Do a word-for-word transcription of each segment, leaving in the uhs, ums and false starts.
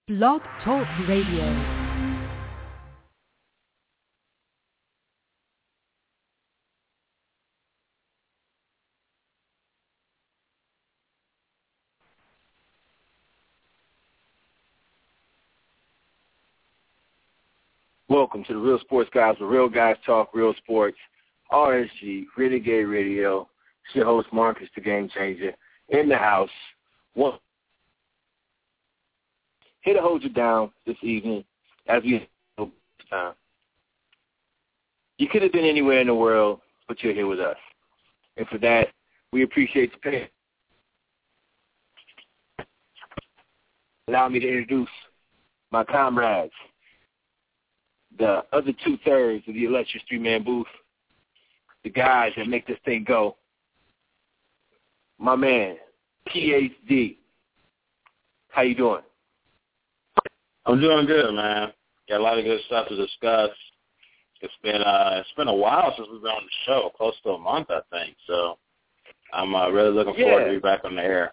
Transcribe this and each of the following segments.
Blog Talk Radio. Welcome to the Real Sports Guys, where real guys talk real sports. R S G, Renegade Radio. It's your host, Marcus, the Game Changer, in the house. One. Here to hold you down this evening as we have time. You could have been anywhere in the world, but you're here with us. And for that, we appreciate your patience. Allow me to introduce my comrades, the other two-thirds of the illustrious three-man booth, the guys that make this thing go. My man, P H D. How you doing? I'm doing good, man. Got a lot of good stuff to discuss. It's been uh, it's been a while since we've been on the show, close to a month, I think. So I'm uh, really looking forward yeah. to be back on the air.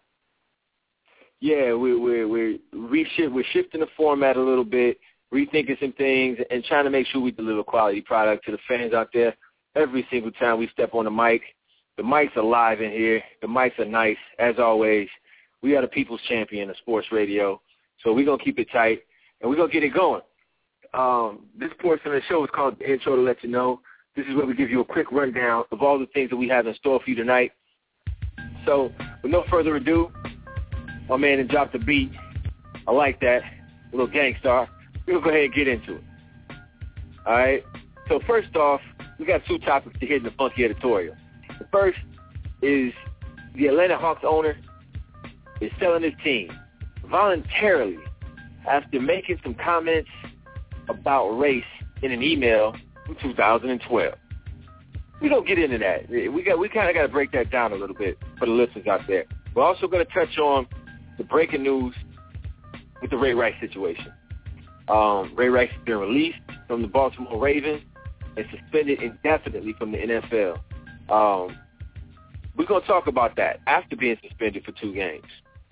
Yeah, we we we reshift, we're shifting the format a little bit, rethinking some things, and trying to make sure we deliver quality product to the fans out there every single time we step on the mic. The mics are live in here. The mics are nice, as always. We are the people's champion of sports radio, so we're going to keep it tight, and we're going to get it going. Um, this portion of the show is called the intro to let you know. This is where we give you a quick rundown of all the things that we have in store for you tonight. So with no further ado, my man had dropped the beat. I like that. A little gangstar. We're going to go ahead and get into it. All right? So first off, we got two topics to hit in the funky editorial. The first is the Atlanta Hawks owner is selling his team voluntarily after making some comments about race in an email from two thousand twelve. We're going to get into that. We got we kind of got to break that down a little bit for the listeners out there. We're also going to touch on the breaking news with the Ray Rice situation. Um, Ray Rice has been released from the Baltimore Ravens and suspended indefinitely from the N F L. Um, we're going to talk about that after being suspended for two games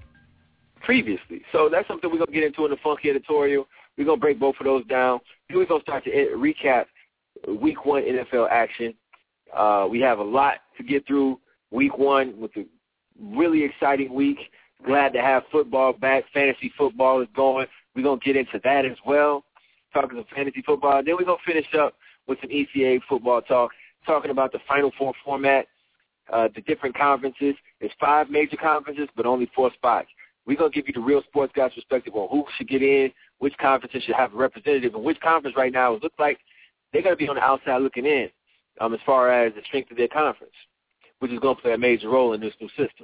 previously. So that's something we're going to get into in the funky editorial. We're going to break both of those down. Then we're going to start to recap week one N F L action. Uh, we have a lot to get through week one with a really exciting week. Glad to have football back. Fantasy football is going. We're going to get into that as well, talking some fantasy football. Then we're going to finish up with some E C A football talk, talking about the Final Four format, uh, the different conferences. There's five major conferences, but only four spots. We're going to give you the Real Sports Guys perspective on who should get in, which conferences should have a representative, and which conference right now it looks like they're going to be on the outside looking in um, as far as the strength of their conference, which is going to play a major role in this new system.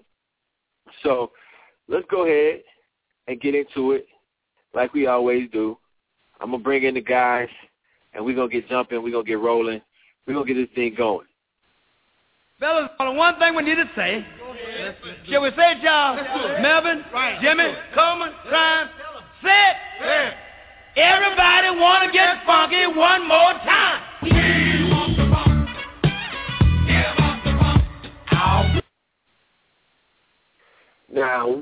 So let's go ahead and get into it like we always do. I'm going to bring in the guys, and we're going to get jumping. We're going to get rolling. We're going to get this thing going. Fellas, only one thing we need to say. Shall we say it, y'all? Melvin, right. Jimmy, Coleman, Ryan, say it. Yeah. Everybody want to get funky one more time. We want the funk. Give us the funk. Ow. Now,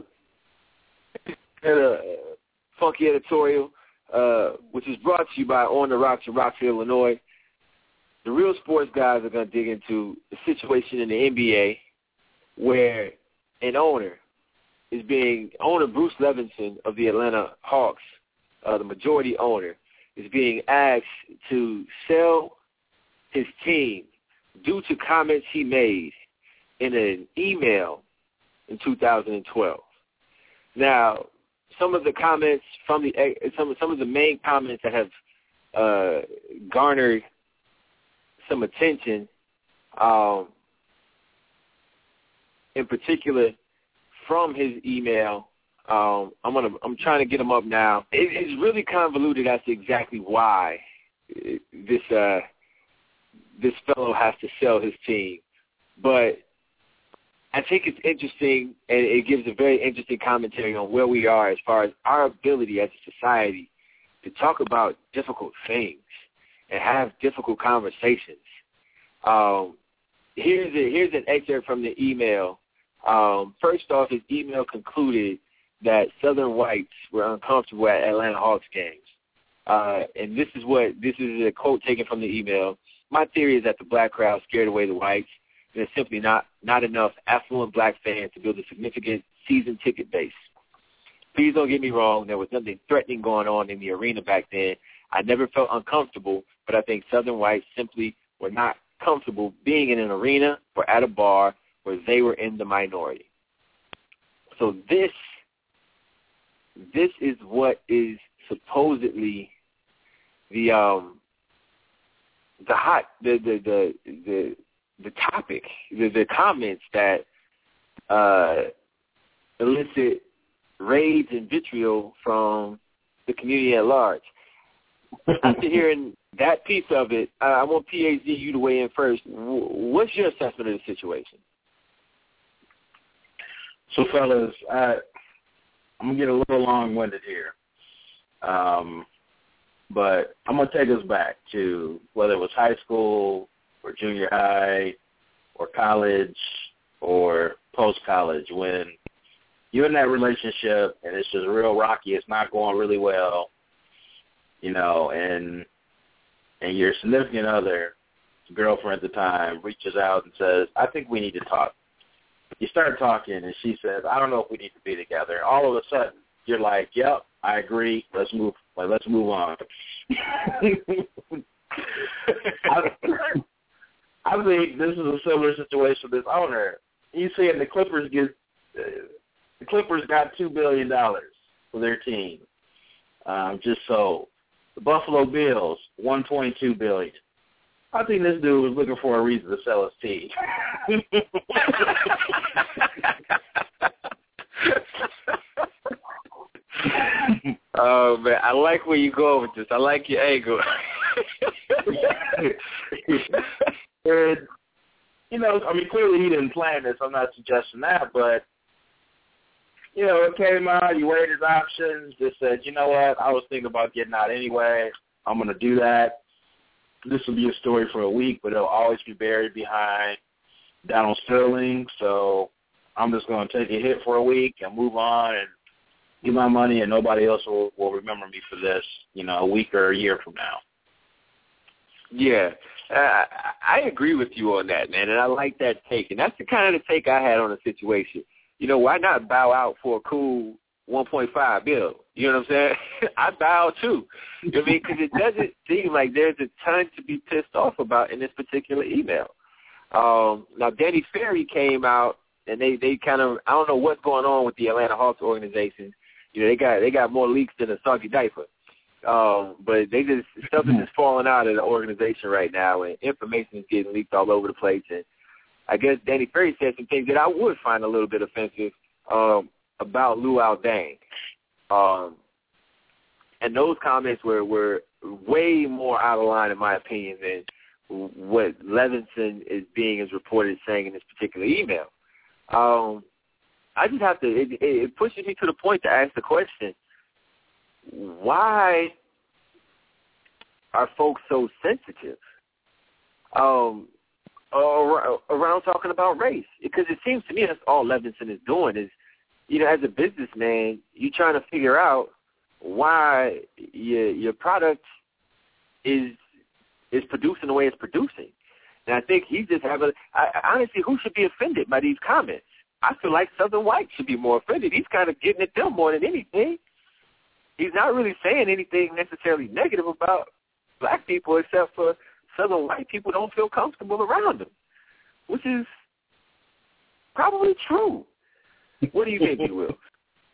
a funky editorial, uh, which is brought to you by On the Rocks in Rockville, Illinois. The Real Sports Guys are going to dig into the situation in the N B A where an owner is being, owner Bruce Levinson of the Atlanta Hawks, uh, the majority owner, is being asked to sell his team due to comments he made in an email in two thousand twelve. Now, some of the comments from the, some, some of the main comments that have uh, garnered some attention, um, in particular from his email. Um, I'm gonna, I'm trying to get them up now. It, it's really convoluted as to exactly why this uh, this fellow has to sell his team, but I think it's interesting, and it gives a very interesting commentary on where we are as far as our ability as a society to talk about difficult things and have difficult conversations. Um, here's a, here's an excerpt from the email. Um, first off, his email concluded that Southern whites were uncomfortable at Atlanta Hawks games. Uh, and this is what this is a quote taken from the email. My theory is that the black crowd scared away the whites. There's simply not, not enough affluent black fans to build a significant season ticket base. Please don't get me wrong. There was nothing threatening going on in the arena back then. I never felt uncomfortable, but I think Southern whites simply were not comfortable being in an arena or at a bar where they were in the minority. So this, this is what is supposedly the um the hot the the the the, the topic, the, the comments that uh, elicit rage and vitriol from the community at large. After hearing that piece of it, uh, I want P H D you to weigh in first. What's your assessment of the situation? So, fellas, I, I'm going to get a little long-winded here. Um, but I'm going to take us back to whether it was high school or junior high or college or post-college, when you're in that relationship and it's just real rocky, it's not going really well, you know, and and your significant other, girlfriend at the time, reaches out and says, I think we need to talk. You start talking, and she says, I don't know if we need to be together. All of a sudden, you're like, yep, I agree. Let's move. Like, let's move on. I, I think this is a similar situation with this owner. You saying the Clippers get uh, the Clippers got two billion dollars for their team, um, just so. The Buffalo Bills, one point two billion dollars. I think this dude was looking for a reason to sell his team. Oh, man, I like where you go with this. I like your angle. And, you know, I mean, clearly he didn't plan this. I'm not suggesting that, but, you know, it came out. He weighed his options, just said, you know what, I was thinking about getting out anyway. I'm going to do that. This will be a story for a week, but it'll always be buried behind Donald Sterling. So I'm just going to take a hit for a week and move on and get my money, and nobody else will, will remember me for this, you know, a week or a year from now. Yeah, uh, I agree with you on that, man, and I like that take. And that's the kind of the take I had on the situation. You know, why not bow out for a cool one point five bill? You know what I'm saying? I bow too. You know what I mean? Because it doesn't seem like there's a ton to be pissed off about in this particular email. Um, now, Danny Ferry came out, and they, they kind of, I don't know what's going on with the Atlanta Hawks organization. You know, they got they got more leaks than a soggy diaper. Um, but they just, stuff is just falling out of the organization right now, and information is getting leaked all over the place. And I guess Danny Ferry said some things that I would find a little bit offensive um, about Luol Deng. Um, and those comments were, were way more out of line, in my opinion, than what Levinson is being as reported saying in this particular email. Um, I just have to, it, it pushes me to the point to ask the question, why are folks so sensitive um, around, around talking about race? Because it seems to me that's all Levinson is doing is, you know, as a businessman, you're trying to figure out why your your product is is producing the way it's producing. And I think he's just having, I, honestly, who should be offended by these comments? I feel like Southern white should be more offended. He's kind of getting at them more than anything. He's not really saying anything necessarily negative about black people, except for Southern white people don't feel comfortable around him, which is probably true. What do you think, you will?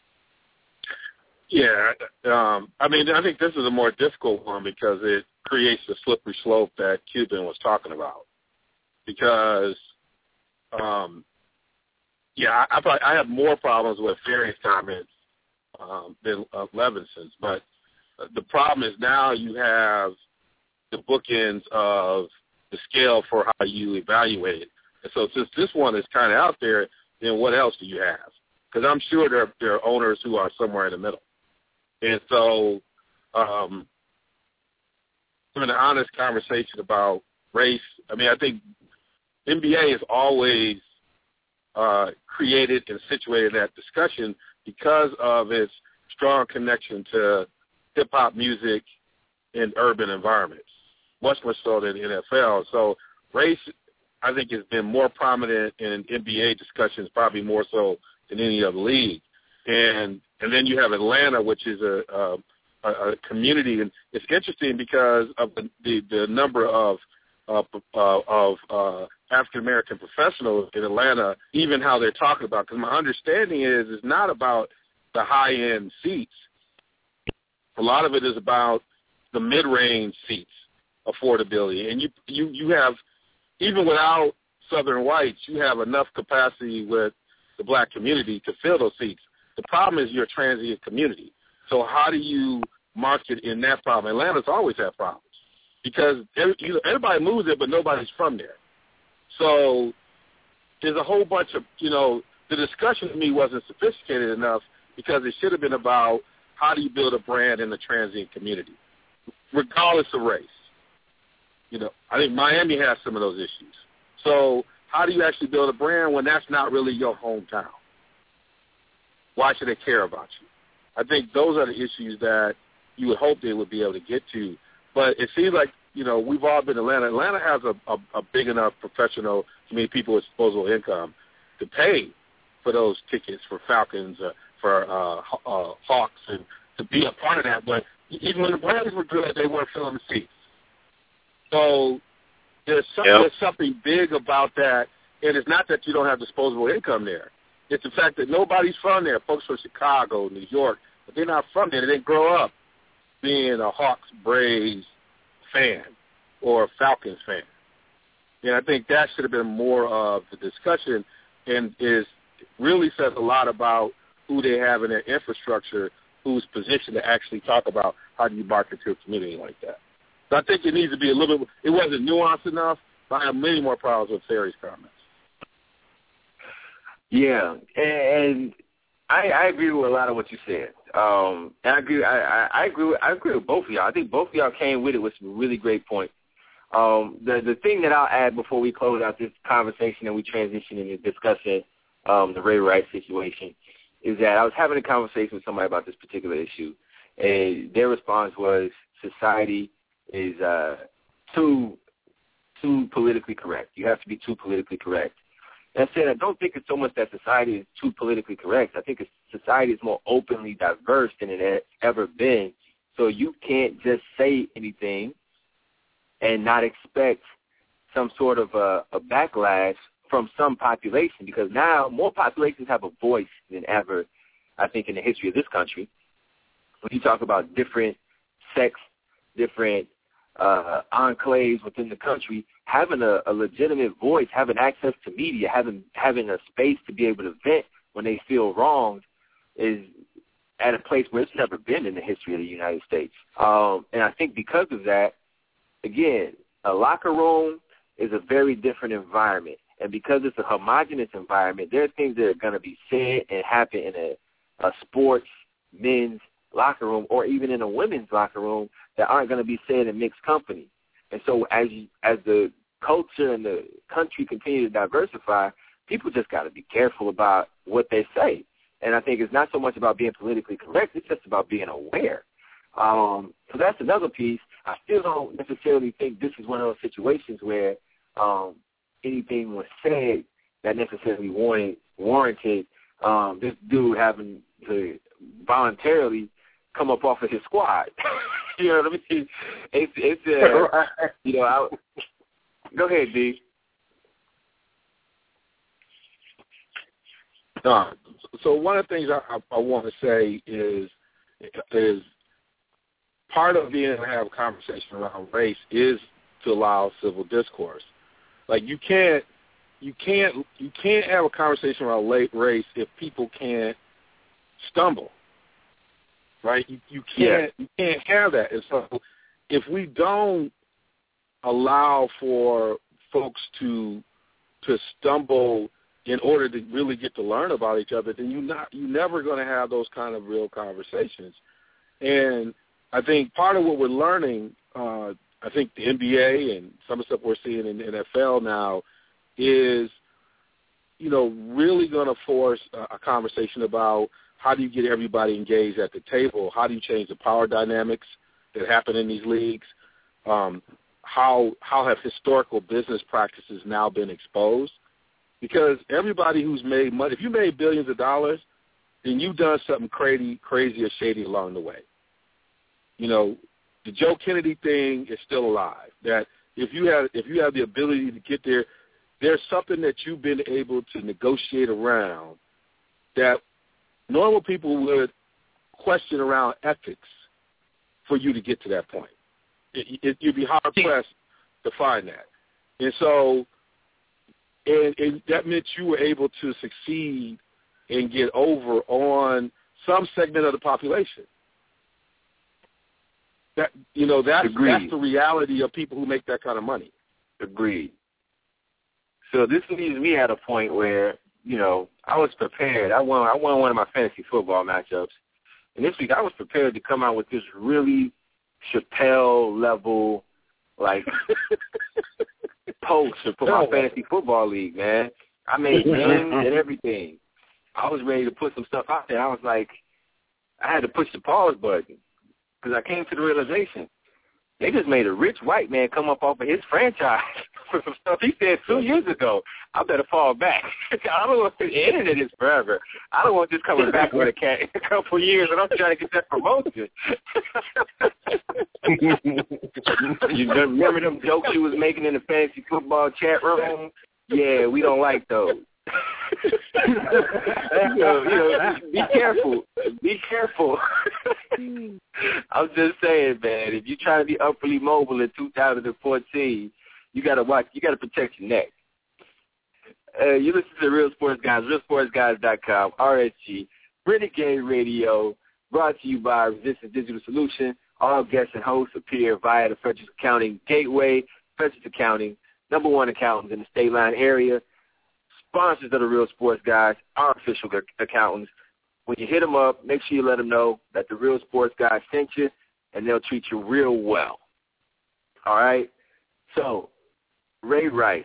Yeah, um, I mean, I think this is a more difficult one because it creates the slippery slope that Cuban was talking about. Because, um, yeah, I, I, I have more problems with Ferry's comments um, than uh, Levinson's. But the problem is now you have the bookends of the scale for how you evaluate it. And so since this one is kind of out there, then what else do you have? Because I'm sure there, there are owners who are somewhere in the middle. And so um, having an honest conversation about race, I mean, I think N B A has always uh, created and situated that discussion because of its strong connection to hip-hop music in urban environments, much more so than the N F L. So race, I think, has been more prominent in N B A discussions, probably more so than any other league. And and then you have Atlanta, which is a, a, a community, and it's interesting because of the, the, the number of uh, uh, of uh, African American professionals in Atlanta, even how they're talking about. Because my understanding is it's not about the high end seats. A lot of it is about the mid range seats affordability, and you you you have, even without Southern whites, you have enough capacity with the black community to fill those seats. The problem is you're a transient community. So how do you market in that problem? Atlanta's always had problems because every, you know, everybody moves there, but nobody's from there. So there's a whole bunch of, you know, the discussion to me wasn't sophisticated enough because it should have been about how do you build a brand in the transient community, regardless of race. You know, I think Miami has some of those issues. So how do you actually build a brand when that's not really your hometown? Why should they care about you? I think those are the issues that you would hope they would be able to get to. But it seems like, you know, we've all been to Atlanta. Atlanta has a, a, a big enough professional, I mean, people with disposable income to pay for those tickets for Falcons, uh, for uh, uh, Hawks, and to be a part of that. But even when the Braves were good, they weren't filling the seats. So there's, some, yep. there's something big about that, and it's not that you don't have disposable income there. It's the fact that nobody's from there. Folks from Chicago, New York, but they're not from there. They didn't grow up being a Hawks, Braves fan or a Falcons fan. And I think that should have been more of the discussion, and is really says a lot about who they have in their infrastructure, who's positioned to actually talk about how do you market to a community like that. So I think it needs to be a little bit, it wasn't nuanced enough, but I have many more problems with Terry's comments. Yeah, and I, I agree with a lot of what you said. Um, and I agree. I, I, I agree. With, I agree with both of y'all. I think both of y'all came with it with some really great points. Um, the the thing that I'll add before we close out this conversation and we transition into discussing um, the Ray Rice situation is that I was having a conversation with somebody about this particular issue, and their response was society is uh, too too politically correct. You have to be too politically correct. And I said, I don't think it's so much that society is too politically correct. I think it's, society is more openly diverse than it has ever been. So you can't just say anything and not expect some sort of a, a backlash from some population, because now more populations have a voice than ever, I think, in the history of this country. When you talk about different sects, different uh, enclaves within the country, having a, a legitimate voice, having access to media, having having a space to be able to vent when they feel wronged is at a place where it's never been in the history of the United States. Um, and I think because of that, again, a locker room is a very different environment. And because it's a homogenous environment, there are things that are going to be said and happen in a, a sports men's locker room or even in a women's locker room that aren't going to be said in mixed company. And so as you, as the culture and the country continue to diversify, people just got to be careful about what they say. And I think it's not so much about being politically correct, it's just about being aware. Um, so that's another piece. I still don't necessarily think this is one of those situations where um, anything was said that necessarily warranted, warranted um, this dude having to voluntarily come up off of his squad. You know what I mean? It's, it's uh, you know, I, go ahead, D. No, so one of the things I, I, I want to say is is part of being able to have a conversation around race is to allow civil discourse. Like you can't you can't you can't have a conversation around late race if people can't stumble. Right? You you can't yeah. you can't have that. And so if we don't allow for folks to to stumble in order to really get to learn about each other, then you not you're never going to have those kind of real conversations. And I think part of what we're learning, uh, I think the N B A and some of the stuff we're seeing in the N F L now is, you know, really going to force a, a conversation about how do you get everybody engaged at the table? How do you change the power dynamics that happen in these leagues? Um, how how have historical business practices now been exposed? Because everybody who's made money, if you made billions of dollars, then you've done something crazy, crazy or shady along the way. You know, the Joe Kennedy thing is still alive. That if you have if you have the ability to get there, there's something that you've been able to negotiate around that normal people would question around ethics for you to get to that point. It, it, you'd be hard pressed to find that, and so, and, and that meant you were able to succeed and get over on some segment of the population. That you know, that's Agreed. that's the reality of people who make that kind of money. Agreed. So this leaves me at a point where, you know, I was prepared. I won I won one of my fantasy football matchups. And this week I was prepared to come out with this really Chappelle level, like, post for my fantasy football league, man. I made games and everything. I was ready to put some stuff out there. I was like, I had to push the pause button because I came to the realization they just made a rich white man come up off of his franchise for some stuff he said two years ago. I better fall back. I don't want the internet is forever. I don't want this coming back with a cat in a couple of years, and I'm trying to get that promotion. You remember them jokes you was making in the fantasy football chat room? Yeah, we don't like those. you know, you know, be careful. Be careful. I'm just saying, man, if you're trying to be upwardly mobile in two thousand fourteen, you gotta watch. You gotta protect your neck. Uh, you listen to the Real Sports Guys, real sports guys dot com, R S G, Renegade Radio, brought to you by Resistance Digital Solution. All guests and hosts appear via the Fletcher's Accounting Gateway. Fletcher's Accounting, number one accountants in the State Line area. Sponsors of the Real Sports Guys, our official accountants. When you hit them up, make sure you let them know that the Real Sports Guys sent you, and they'll treat you real well. All right? So, Ray Rice.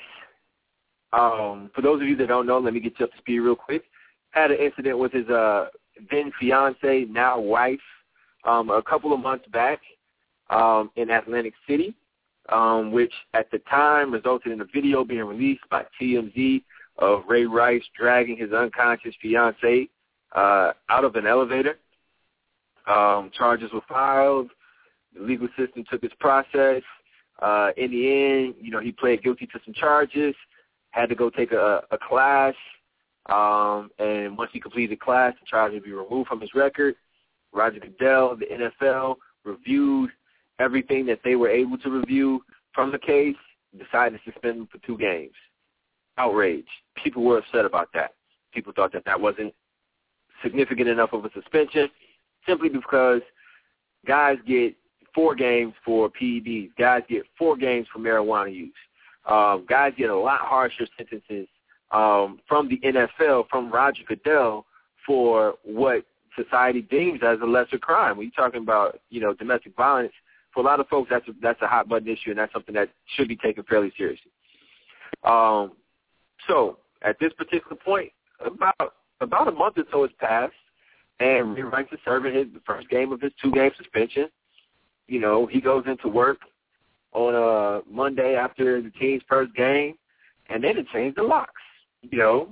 Um, for those of you that don't know, let me get you up to speed real quick. Had an incident with his uh, then fiance, now wife, um, a couple of months back um, in Atlantic City, um, which at the time resulted in a video being released by T M Z of Ray Rice dragging his unconscious fiancée uh, out of an elevator. Um, charges were filed. The legal system took its process. Uh, in the end, you know, he pled guilty to some charges, had to go take a, a class, um, and once he completed the class, the charge would be removed from his record. Roger Goodell, the N F L, reviewed everything that they were able to review from the case, decided to suspend him for two games. Outrage. People were upset about that. People thought that that wasn't significant enough of a suspension simply because guys get four games for P E Ds. Guys get four games for marijuana use. Um, guys get a lot harsher sentences um, from the N F L, from Roger Goodell, for what society deems as a lesser crime. When you're talking about, you know, domestic violence, for a lot of folks, that's a, that's a hot button issue, and that's something that should be taken fairly seriously. Um, so at this particular point, about about a month or so has passed, and Ray Rice is serving his the first game of his two-game suspension. You know, he goes into work on a Monday after the team's first game, and then it changed the locks. You know.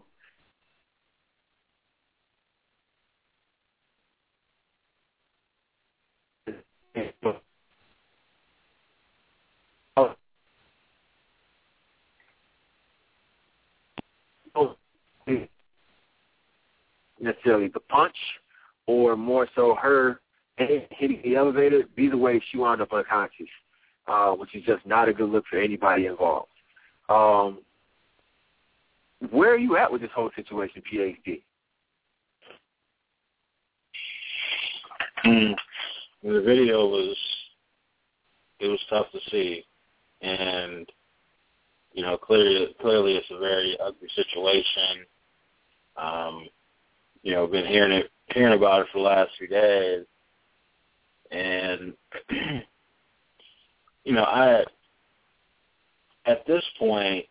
Necessarily the punch, or more so her hitting the elevator. Either way, she wound up unconscious, uh, which is just not a good look for anybody involved. Um, where are you at with this whole situation, P H D? Mm. The video was it was tough to see, and you know clearly clearly it's a very ugly situation. Um, you know, been hearing it hearing about it for the last few days, and you know I at this point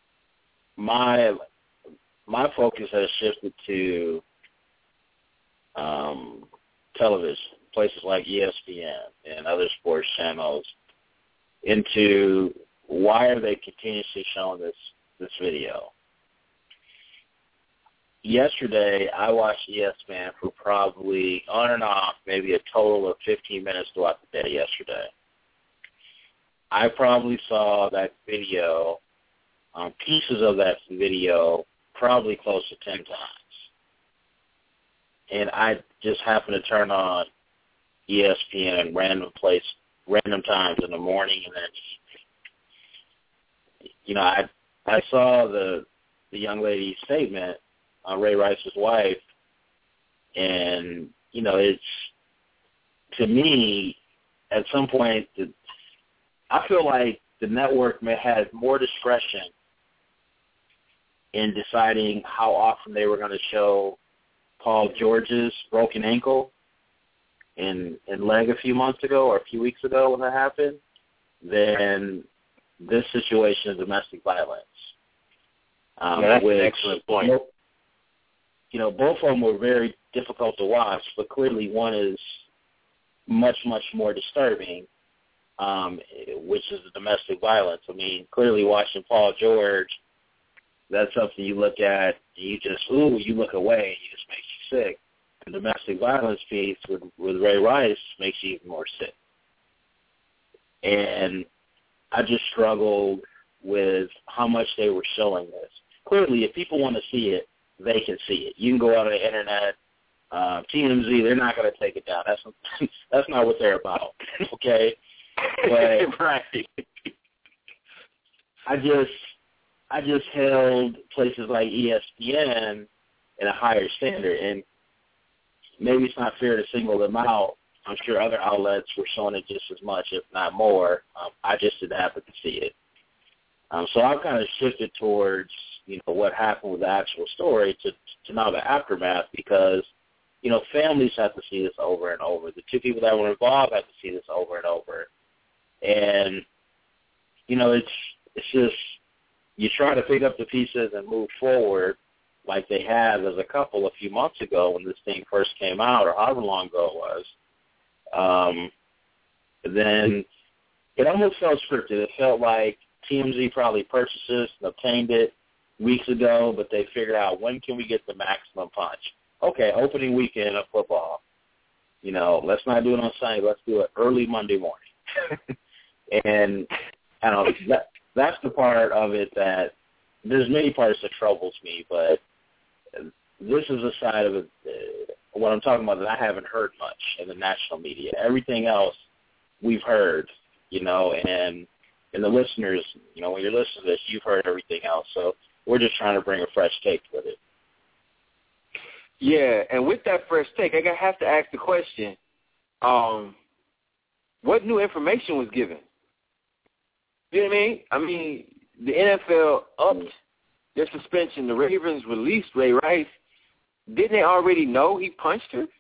my my focus has shifted to um, television, places like E S P N and other sports channels, into why are they continuously showing this this video. Yesterday, I watched E S P N for probably on and off, maybe a total of fifteen minutes throughout the day yesterday. I probably saw that video, um, pieces of that video, probably close to ten times. And I just happened to turn on E S P N in random place, random times in the morning and then evening. You know, I I saw the the young lady's statement on Ray Rice's wife, and you know, it's, to me, at some point, the, I feel like the network may have more discretion in deciding how often they were going to show Paul George's broken ankle and, and leg a few months ago or a few weeks ago when that happened than this situation of domestic violence. Um, yeah, that's which, an excellent point. You know, both of them were very difficult to watch, but clearly one is much, much more disturbing, um, which is the domestic violence. I mean, clearly watching Paul George, that's something you look at and you just, ooh, you look away and it just makes you sick. The domestic violence piece with, with Ray Rice makes you even more sick. And I just struggled with how much they were showing this. Clearly, if people want to see it, they can see it. You can go out on the internet. Uh, T M Z, they're not going to take it down. That's that's not what they're about, okay? But right. I just I just held places like E S P N in a higher standard, and maybe it's not fair to single them out. I'm sure other outlets were showing it just as much, if not more. Um, I just didn't happen to see it. Um, so I've kind of shifted towards, you know, what happened with the actual story to, to now the aftermath, because, you know, families have to see this over and over. The two people that were involved have to see this over and over. And, you know, it's it's just, you try to pick up the pieces and move forward like they have as a couple a few months ago when this thing first came out, or however long ago it was. Um, then it almost felt scripted. It felt like T M Z probably purchased this and obtained it weeks ago, but they figured out, when can we get the maximum punch? Okay, opening weekend of football. You know, let's not do it on Sunday. Let's do it early Monday morning. And I don't know, that, that's the part of it that, there's many parts that troubles me, but this is a side of it, uh, what I'm talking about, that I haven't heard much in the national media. Everything else we've heard, you know, and and the listeners, you know, when you're listening to this, you've heard everything else. So we're just trying to bring a fresh take with it. Yeah, and with that fresh take, I have to ask the question, um, what new information was given? You know what I mean? I mean, the N F L upped their suspension. The Ravens released Ray Rice. Didn't they already know he punched her?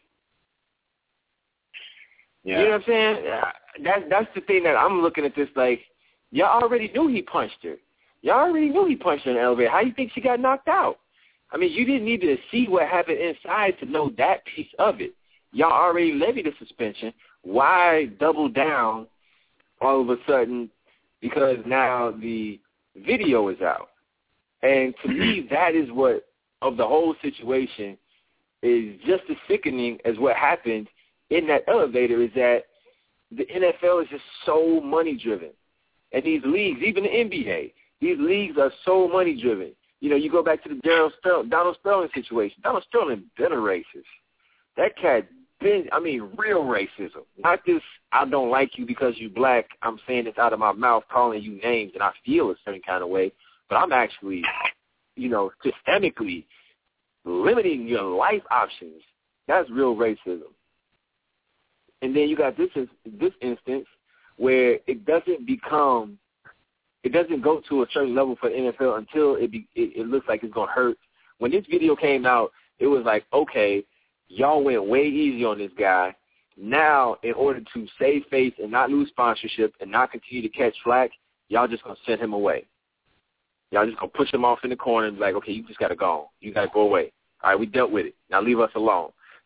Yeah. You know what I'm saying? That's, that's the thing that I'm looking at this like, y'all already knew he punched her. Y'all already knew he punched her in the elevator. How do you think she got knocked out? I mean, you didn't need to see what happened inside to know that piece of it. Y'all already levied a suspension. Why double down all of a sudden because now the video is out? And to me, that is what, of the whole situation, is just as sickening as what happened in that elevator, is that the N F L is just so money-driven. And these leagues, even the N B A, these leagues are so money-driven. You know, you go back to the Donald Sterling, Donald Sterling situation. Donald Sterling been a racist. That cat been, I mean, real racism. Not this, I don't like you because you black, I'm saying this out of my mouth, calling you names, and I feel a certain kind of way. But I'm actually, you know, systemically limiting your life options. That's real racism. And then you got this this instance where it doesn't become, it doesn't go to a certain level for the N F L until it be, it, it looks like it's going to hurt. When this video came out, it was like, okay, y'all went way easy on this guy. Now, in order to save face and not lose sponsorship and not continue to catch flack, y'all just going to send him away. Y'all just going to push him off in the corner and be like, okay, you just got to go on. You got to go away. All right, we dealt with it. Now leave us alone.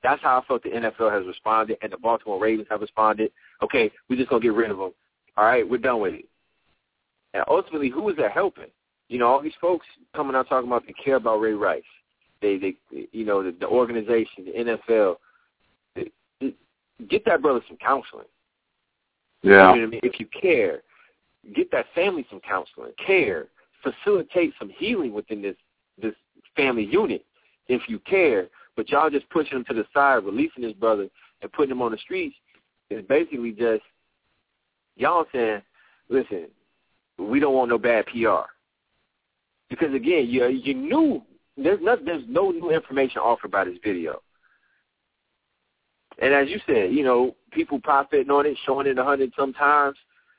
That's how I felt the N F L has responded, and the Baltimore Ravens have responded. Okay, we're just going to get rid of them. All right, we're done with it. And ultimately, who is that helping? You know, all these folks coming out talking about they care about Ray Rice. They, they, you know, the, the organization, the N F L. They, they, get that brother some counseling. Yeah. You know what I mean? If you care, get that family some counseling. Care. Facilitate some healing within this this family unit if you care. But y'all just pushing him to the side, releasing his brother, and putting him on the streets is basically just y'all saying, listen, we don't want no bad P R. Because, again, you, you knew there's no, there's no new information offered by this video. And as you said, you know, people profiting on it, showing it a hundred sometimes.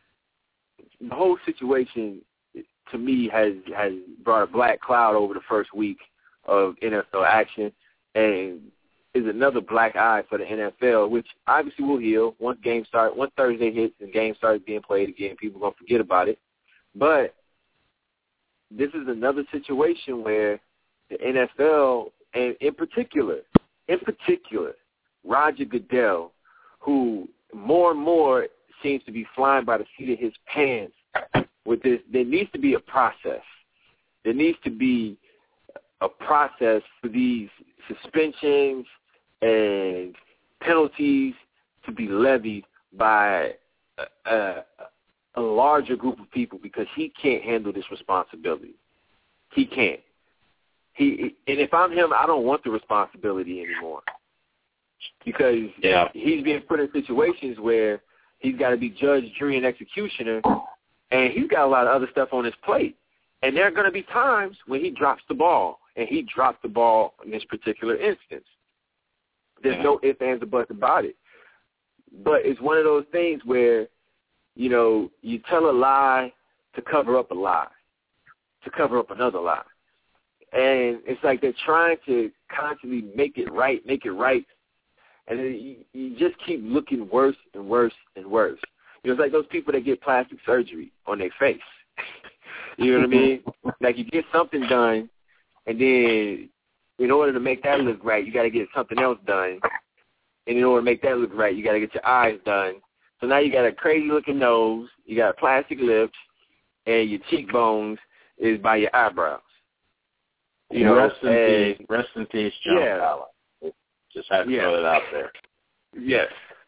The whole situation, to me, has, has brought a black cloud over the first week of N F L action and is another black eye for the N F L, which obviously will heal once game start. Once Thursday hits and game starts being played again, people are going to forget about it. But this is another situation where the N F L, and in particular, in particular, Roger Goodell, who more and more seems to be flying by the seat of his pants with this, there needs to be a process. There needs to be a process for these suspensions and penalties to be levied by a, a, a larger group of people because he can't handle this responsibility. He can't. He and if I'm him, I don't want the responsibility anymore because yeah. he's being put in situations where he's got to be judge, jury, and executioner, and he's got a lot of other stuff on his plate. And there are going to be times when he drops the ball, and he dropped the ball in this particular instance. There's yeah. no ifs, ands, or buts about it. But it's one of those things where, you know, you tell a lie to cover up a lie, to cover up another lie. And it's like they're trying to constantly make it right, make it right. And then you, you just keep looking worse and worse and worse. You know, it's like those people that get plastic surgery on their face. You know what I mean? Like you get something done, and then in order to make that look right, you got to get something else done. And in order to make that look right, you got to get your eyes done. So now you got a crazy-looking nose, you got plastic lips, and your cheekbones is by your eyebrows. You know, rest in and, peace, rest in peace, John yeah. Fowler. Just had to yeah. throw it out there. Yes.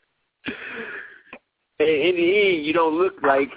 And in the end, you don't look like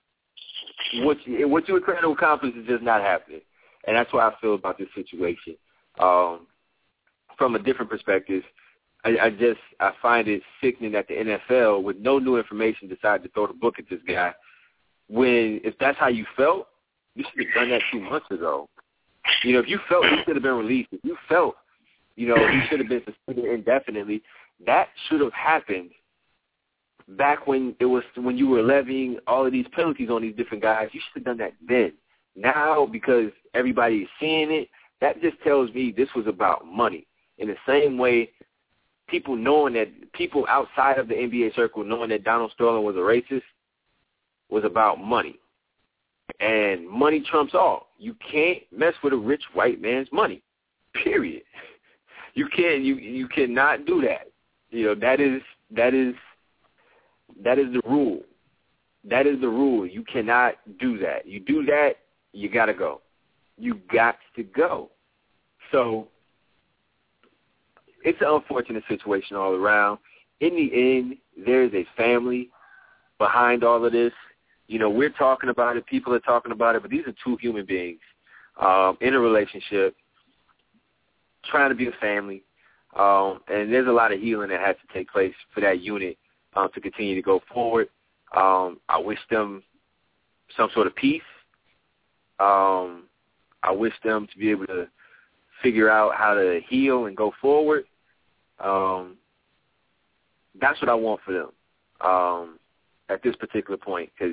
what you, what you were trying to accomplish is just not happening. And that's what I feel about this situation. Um, from a different perspective, I, I just I find it sickening that the N F L, with no new information, decided to throw the book at this guy. When if that's how you felt, you should have done that two months ago. You know, if you felt he should have been released, if you felt, you know, he should have been suspended indefinitely, that should have happened back when it was when you were levying all of these penalties on these different guys. You should have done that then. Now, because everybody is seeing it, that just tells me this was about money. In the same way, people knowing that people outside of the N B A circle knowing that Donald Sterling was a racist was about money. And money trumps all. You can't mess with a rich white man's money, period. You can't. You you cannot do that. You know that is that is that is the rule. That is the rule. You cannot do that. You do that, you gotta go. You got to go. So it's an unfortunate situation all around. In the end, there is a family behind all of this. You know, we're talking about it, people are talking about it, but these are two human beings um, in a relationship, trying to be a family, um, and there's a lot of healing that has to take place for that unit um, to continue to go forward. Um, I wish them some sort of peace. Um, I wish them to be able to figure out how to heal and go forward. Um, that's what I want for them um, at this particular point, because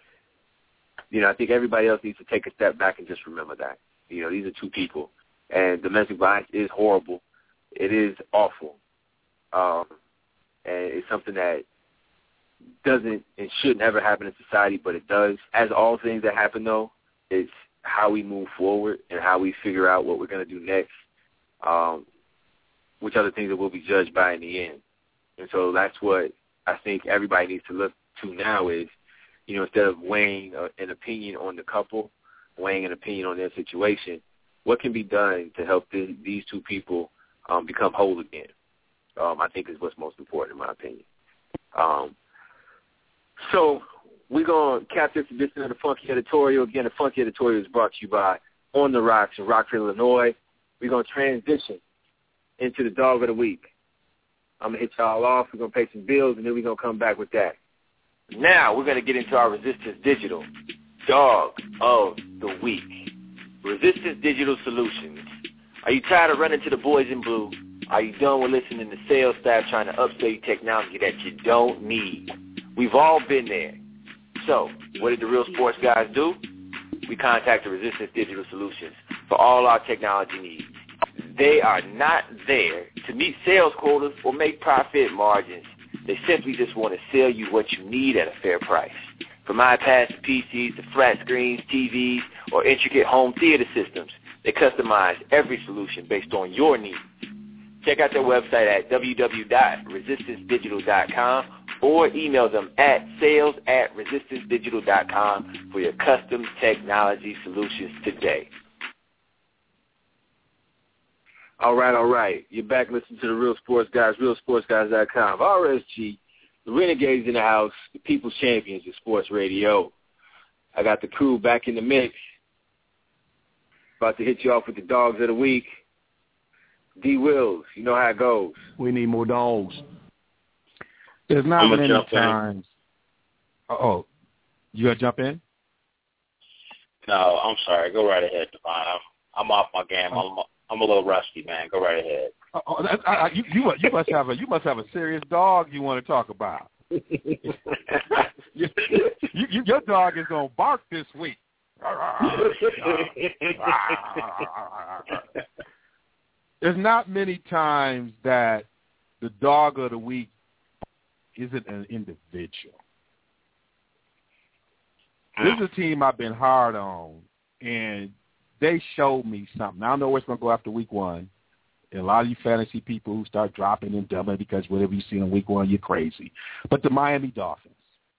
you know, I think everybody else needs to take a step back and just remember that. You know, these are two people. And domestic violence is horrible. It is awful. Um, and it's something that doesn't and shouldn't ever happen in society, but it does. As all things that happen, though, it's how we move forward and how we figure out what we're going to do next. Um, which are the things that we'll be judged by in the end. And so that's what I think everybody needs to look to now is, you know, instead of weighing uh, an opinion on the couple, weighing an opinion on their situation, what can be done to help the, these two people um, become whole again, um, I think is what's most important in my opinion. Um, so we're going to cap this edition of the Funky Editorial. Again, the Funky Editorial is brought to you by On the Rocks in Rockford, Illinois. We're going to transition into the Dog of the Week. I'm going to hit y'all off. We're going to pay some bills, and then we're going to come back with that. Now we're going to get into our Resistance Digital Dog of the Week. Resistance Digital Solutions. Are you tired of running to the boys in blue? Are you done with listening to sales staff trying to upsell technology that you don't need? We've all been there. So what did the Real Sports guys do? We contacted Resistance Digital Solutions for all our technology needs. They are not there to meet sales quotas or make profit margins. They simply just want to sell you what you need at a fair price. From iPads to P Cs to flat screens, T Vs, or intricate home theater systems, they customize every solution based on your needs. Check out their website at w w w dot resistance digital dot com or email them at sales at resistance digital dot com for your custom technology solutions today. All right, all right. You're back listening to the Real Sports Guys, real sports guys dot com. R S G, the Renegades in the house, the People's Champions of Sports Radio. I got the crew back in the mix. About to hit you off with the Dogs of the Week. D. Wills, you know how it goes. We need more dogs. There's not many times. Uh-oh. You got to jump in? No, I'm sorry. Go right ahead, Devon. I'm, I'm off my game. I'm I'm a little rusty, man. Go right ahead. Oh, that, I, I, you, you, you must have a you must have a serious dog you want to talk about. you, you, your dog is gonna bark this week. There's not many times that the dog of the week isn't an individual. This is a team I've been hard on, and they showed me something. I don't know where it's going to go after week one. And a lot of you fantasy people who start dropping and dumping because whatever you see in week one, you're crazy. But the Miami Dolphins.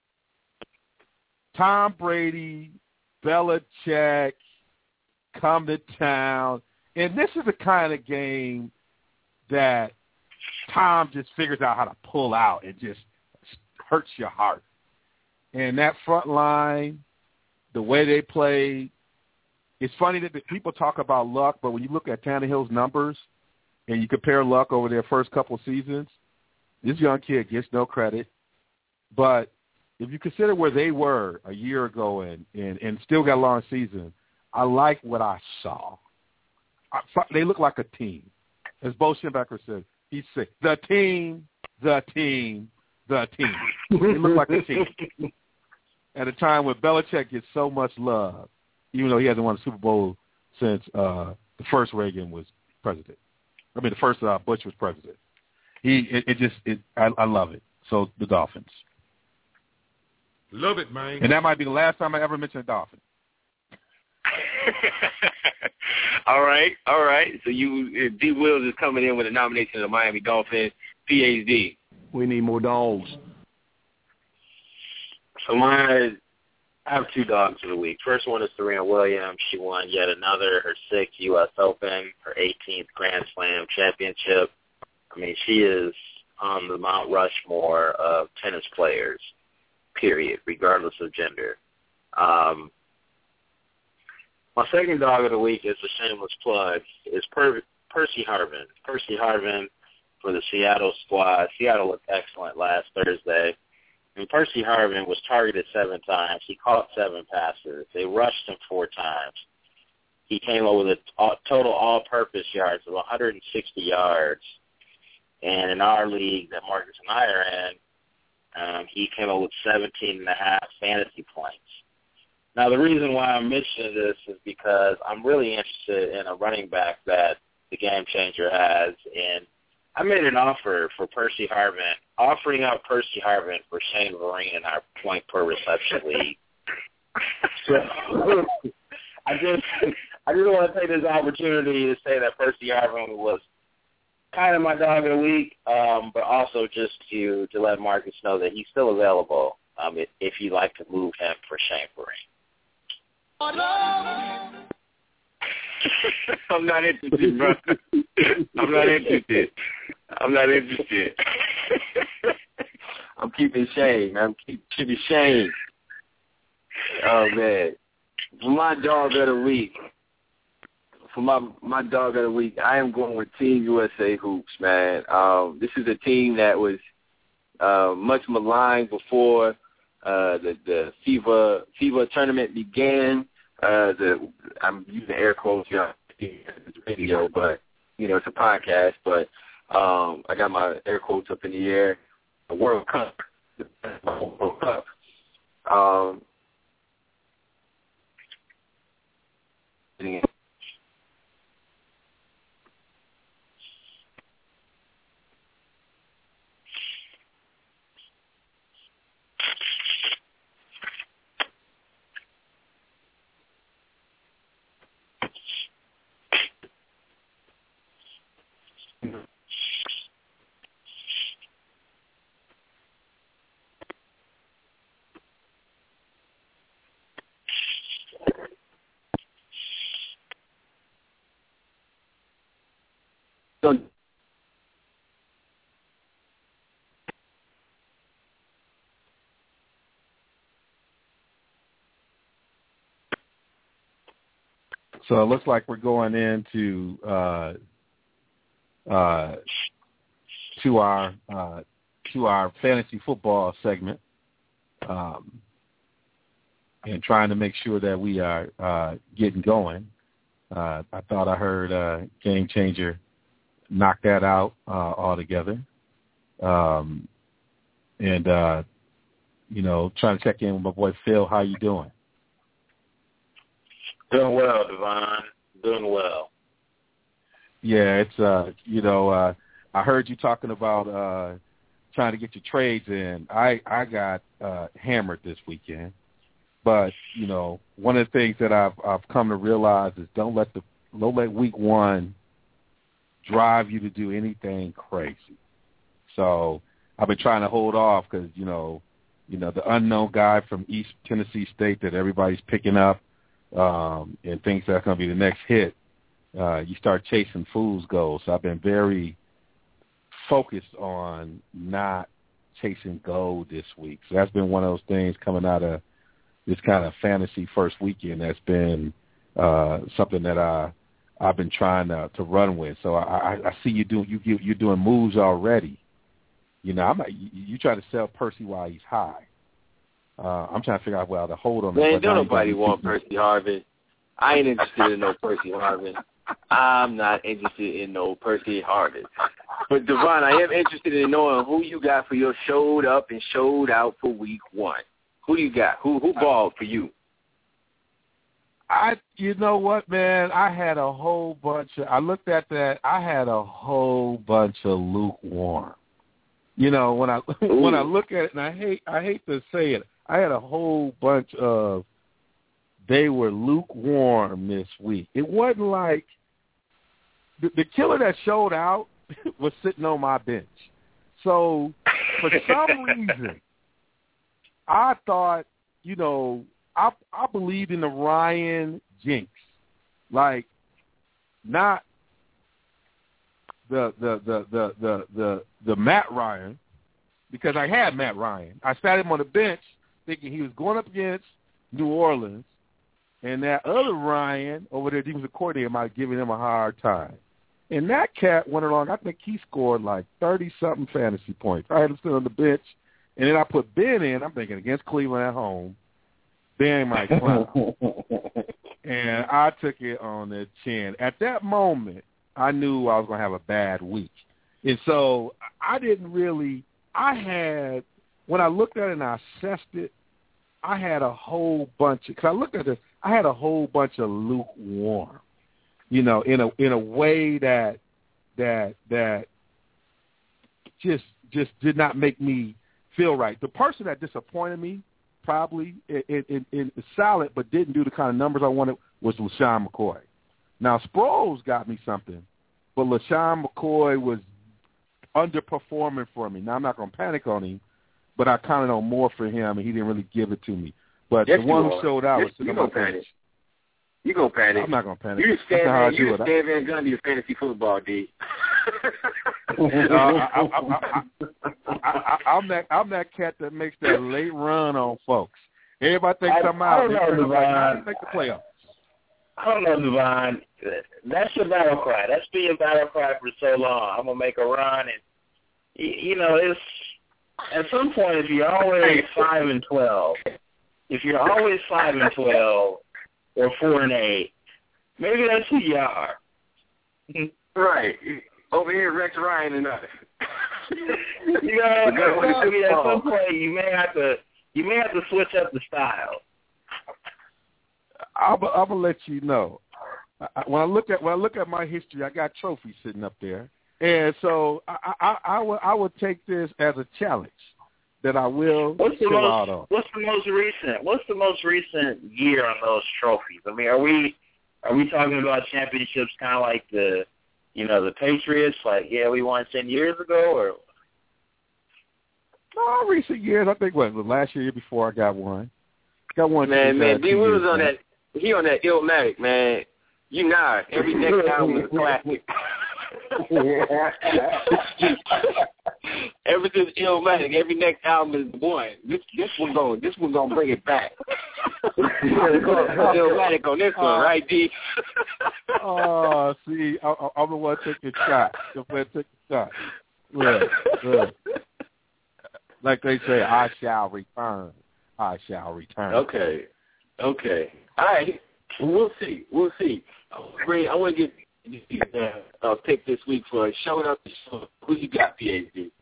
Tom Brady, Belichick, come to town. And this is the kind of game that Tom just figures out how to pull out and just hurts your heart. And that front line, the way they played, it's funny that the people talk about Luck, but when you look at Tannehill's numbers and you compare Luck over their first couple seasons, this young kid gets no credit. But if you consider where they were a year ago and, and, and still got a long season, I like what I saw. I, they look like a team. As Bo Schembechler said, he said, the team, the team, the team. They look like a team. At a time when Belichick gets so much love, even though he hasn't won a Super Bowl since uh, the first Reagan was president. I mean, the first uh, Bush was president. He, it, it just, it, I, I love it. So the Dolphins. Love it, man. And that might be the last time I ever mention the Dolphins. all right, all right. So you, D. Wills is coming in with a nomination of the Miami Dolphins. P H D. We need more dogs. So my, I have two dogs of the week. First one is Serena Williams. She won yet another, her sixth U S Open, her eighteenth Grand Slam championship. I mean, she is on the Mount Rushmore of tennis players, period, regardless of gender. Um, my second dog of the week is a shameless plug, is per- Percy Harvin. Percy Harvin for the Seattle squad. Seattle looked excellent last Thursday. And Percy Harvin was targeted seven times. He caught seven passes. They rushed him four times. He came up with a total all-purpose yards of one hundred sixty yards. And in our league that Marcus and I are in, um, he came up with seventeen and a half fantasy points. Now, the reason why I'm mentioning this is because I'm really interested in a running back that the Game Changer has, and I made an offer for Percy Harvin, offering out Percy Harvin for Shane Vereen in our point per reception league. So I just I just want to take this opportunity to say that Percy Harvin was kind of my dog of the week, um, but also just to, to let Marcus know that he's still available um, if, if you'd like to move him for Shane Perrine. I'm not interested, bro. I'm not interested. I'm not interested. I'm keeping Shane. I'm keep, keeping Shane. Oh, man. For my dog of the week, for my my dog of the week, I am going with Team U S A Hoops, man. Um, this is a team that was uh, much maligned before uh, the the FIBA FIBA tournament began. Uh, the I'm using air quotes here on the radio, but you know it's a podcast. But um, I got my air quotes up in the air. The World Cup, the World Cup. Um, So it looks like we're going into uh, uh, to our uh, to our fantasy football segment, um, and trying to make sure that we are uh, getting going. Uh, I thought I heard uh, Game Changer knock that out uh, altogether, um, and uh, you know, trying to check in with my boy Phil. How you doing? Doing well, Devon. Doing well. Yeah, it's uh, you know, uh, I heard you talking about uh, trying to get your trades in. I I got uh, hammered this weekend, but you know, one of the things that I've I've come to realize is don't let the don't let week one drive you to do anything crazy. So I've been trying to hold off because you know, you know, the unknown guy from East Tennessee State that everybody's picking up. Um, and thinks that's going to be the next hit, uh, you start chasing fool's gold. So I've been very focused on not chasing gold this week. So that's been one of those things coming out of this kind of fantasy first weekend that's been uh, something that I, I've been trying to, to run with. So I, I, I see you doing you, you're doing moves already. You know, I'm not, you, you try to sell Percy while he's high. Uh, I'm trying to figure out well to hold on. Man, don't nobody want Percy Harvin. I ain't interested in no Percy Harvin. I'm not interested in no Percy Harvin. But Devon, I am interested in knowing who you got for your showed up and showed out for week one. Who you got? Who who balled for you? I, you know what, man? I had a whole bunch of. I looked at that. I had a whole bunch of lukewarm. You know, when I Ooh. when I look at it, and I hate I hate to say it. I had a whole bunch of, they were lukewarm this week. It wasn't like, the, the killer that showed out was sitting on my bench. So for some reason, I thought, you know, I I believed in the Ryan jinx. Like, not the the the the the the, the Matt Ryan, because I had Matt Ryan. I sat him on the bench thinking he was going up against New Orleans, and that other Ryan over there, he was a coordinator, might giving him a hard time. And that cat went along, I think he scored like thirty-something fantasy points. I had him sit on the bench, and then I put Ben in, I'm thinking, against Cleveland at home. Ben might clown. And I took it on the chin. At that moment, I knew I was going to have a bad week. And so I didn't really, I had, when I looked at it and I assessed it, I had a whole bunch of, because I looked at this, I had a whole bunch of lukewarm, you know, in a in a way that that that just just did not make me feel right. The person that disappointed me probably in, in, in solid but didn't do the kind of numbers I wanted was LaShawn McCoy. Now Sproles got me something but LaShawn McCoy was underperforming for me. Now, I'm not going to panic on him, but I counted on more for him, and he didn't really give it to me. But yes, the one who showed out yes, was you gonna panic. You gonna panic? I'm not gonna panic. You just Stan Van, you just Stan Van Gundy of fantasy football, D. uh, I, I, I, I, I, I'm that I'm that cat that makes that late run on folks. Everybody thinks I, I'm out. I don't know, Devon. Like, how do you make the playoffs? I don't know, Devon. That's your battle cry. That's been your battle cry for so long. I'm gonna make a run, and you know, it's at some point if you're always five and twelve, if you're always five and twelve or four and eight, maybe that's who you are. Right. Over here, Rex Ryan and us. You know, I mean, at some point you may have to you may have to switch up the style. I'm, I'm gonna let you know. I, when I look at when I look at my history, I got trophies sitting up there, and so I I, I would I would take this as a challenge that I will what's the chill most, out on. What's the most recent? What's the most recent year on those trophies? I mean, are we are we talking about championships kind of like the you know the Patriots? Like, yeah, we won ten years ago, or no, recent years. I think what the last year before I got one. Got one. Man, man, D. Wills on that. He on that Illmatic, man. You know, every next album is a classic. Ever since Illmatic, every next album is one. This this one going this one gonna bring it back. Illmatic on this one, right, D? Oh, uh, see, I, I, I'm the one taking a shot. The one taking a shot. Look, look. Like they say, I shall return. I shall return. Okay. Okay. All right. We'll see. We'll see. Ray, I want to get uh, a pick this week for showing up the show. Who you got, P H D?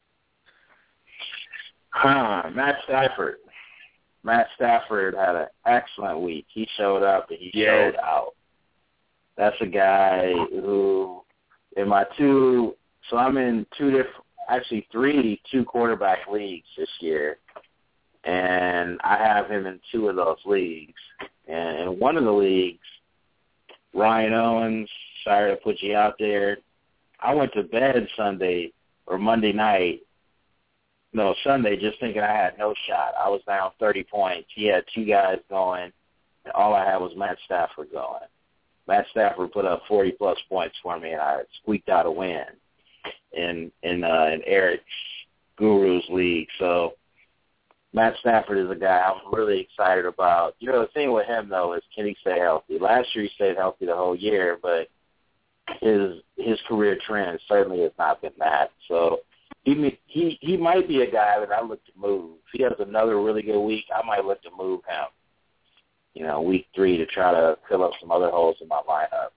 Huh, Matt Stafford. Matt Stafford had an excellent week. He showed up and he yeah. showed out. That's a guy who, in my two, so I'm in two different, actually three two quarterback leagues this year. And I have him in two of those leagues. And in one of the leagues, Ryan Owens, sorry to put you out there, I went to bed Sunday or Monday night, no, Sunday, just thinking I had no shot. I was down thirty points. He had two guys going, and all I had was Matt Stafford going. Matt Stafford put up forty-plus points for me, and I squeaked out a win in, in, uh, in Eric's Guru's league. So, Matt Stafford is a guy I'm really excited about. You know, the thing with him, though, is can he stay healthy? Last year he stayed healthy the whole year, but his his career trend certainly has not been that. So he he he might be a guy that I look to move. If he has another really good week, I might look to move him, you know, week three to try to fill up some other holes in my lineup.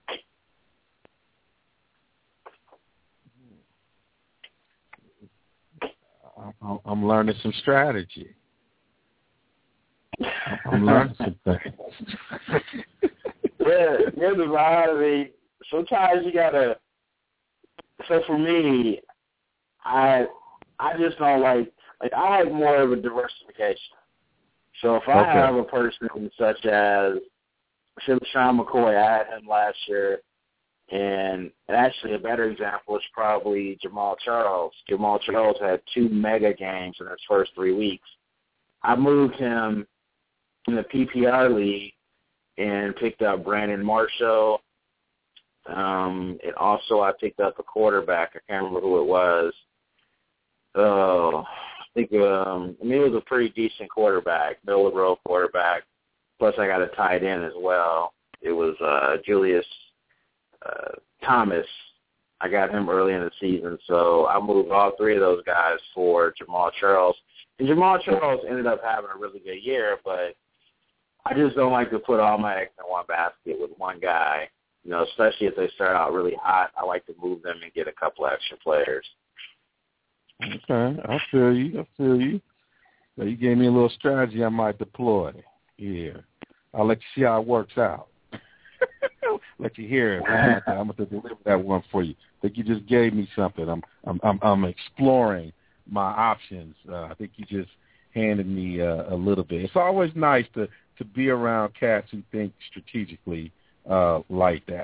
I'm learning some strategy. I'm learning some things. Yeah, yeah, the I mean, sometimes you gotta. So for me, I I just don't like like I like more of a diversification. So if I okay. have a person such as Sean McCoy, I had him last year. And actually a better example is probably Jamal Charles. Jamal Charles had two mega games in his first three weeks. I moved him in the P P R league and picked up Brandon Marshall. Um, and also I picked up a quarterback. I can't remember who it was. Oh, I think um, I mean, it was a pretty decent quarterback, middle of the road quarterback. Plus I got a tight end as well. It was uh, Julius Uh, Thomas. I got him early in the season, so I moved all three of those guys for Jamal Charles. And Jamal Charles ended up having a really good year, but I just don't like to put all my eggs in one basket with one guy. You know, especially if they start out really hot, I like to move them and get a couple extra players. Okay, I feel you. I feel you. So you gave me a little strategy I might deploy. Yeah, I'll let you see how it works out. Let you hear it, man. I'm going to deliver that one for you. I think you just gave me something. I'm I'm I'm, I'm exploring my options. Uh, I think you just handed me uh, a little bit. It's always nice to, to be around cats who think strategically uh, like that.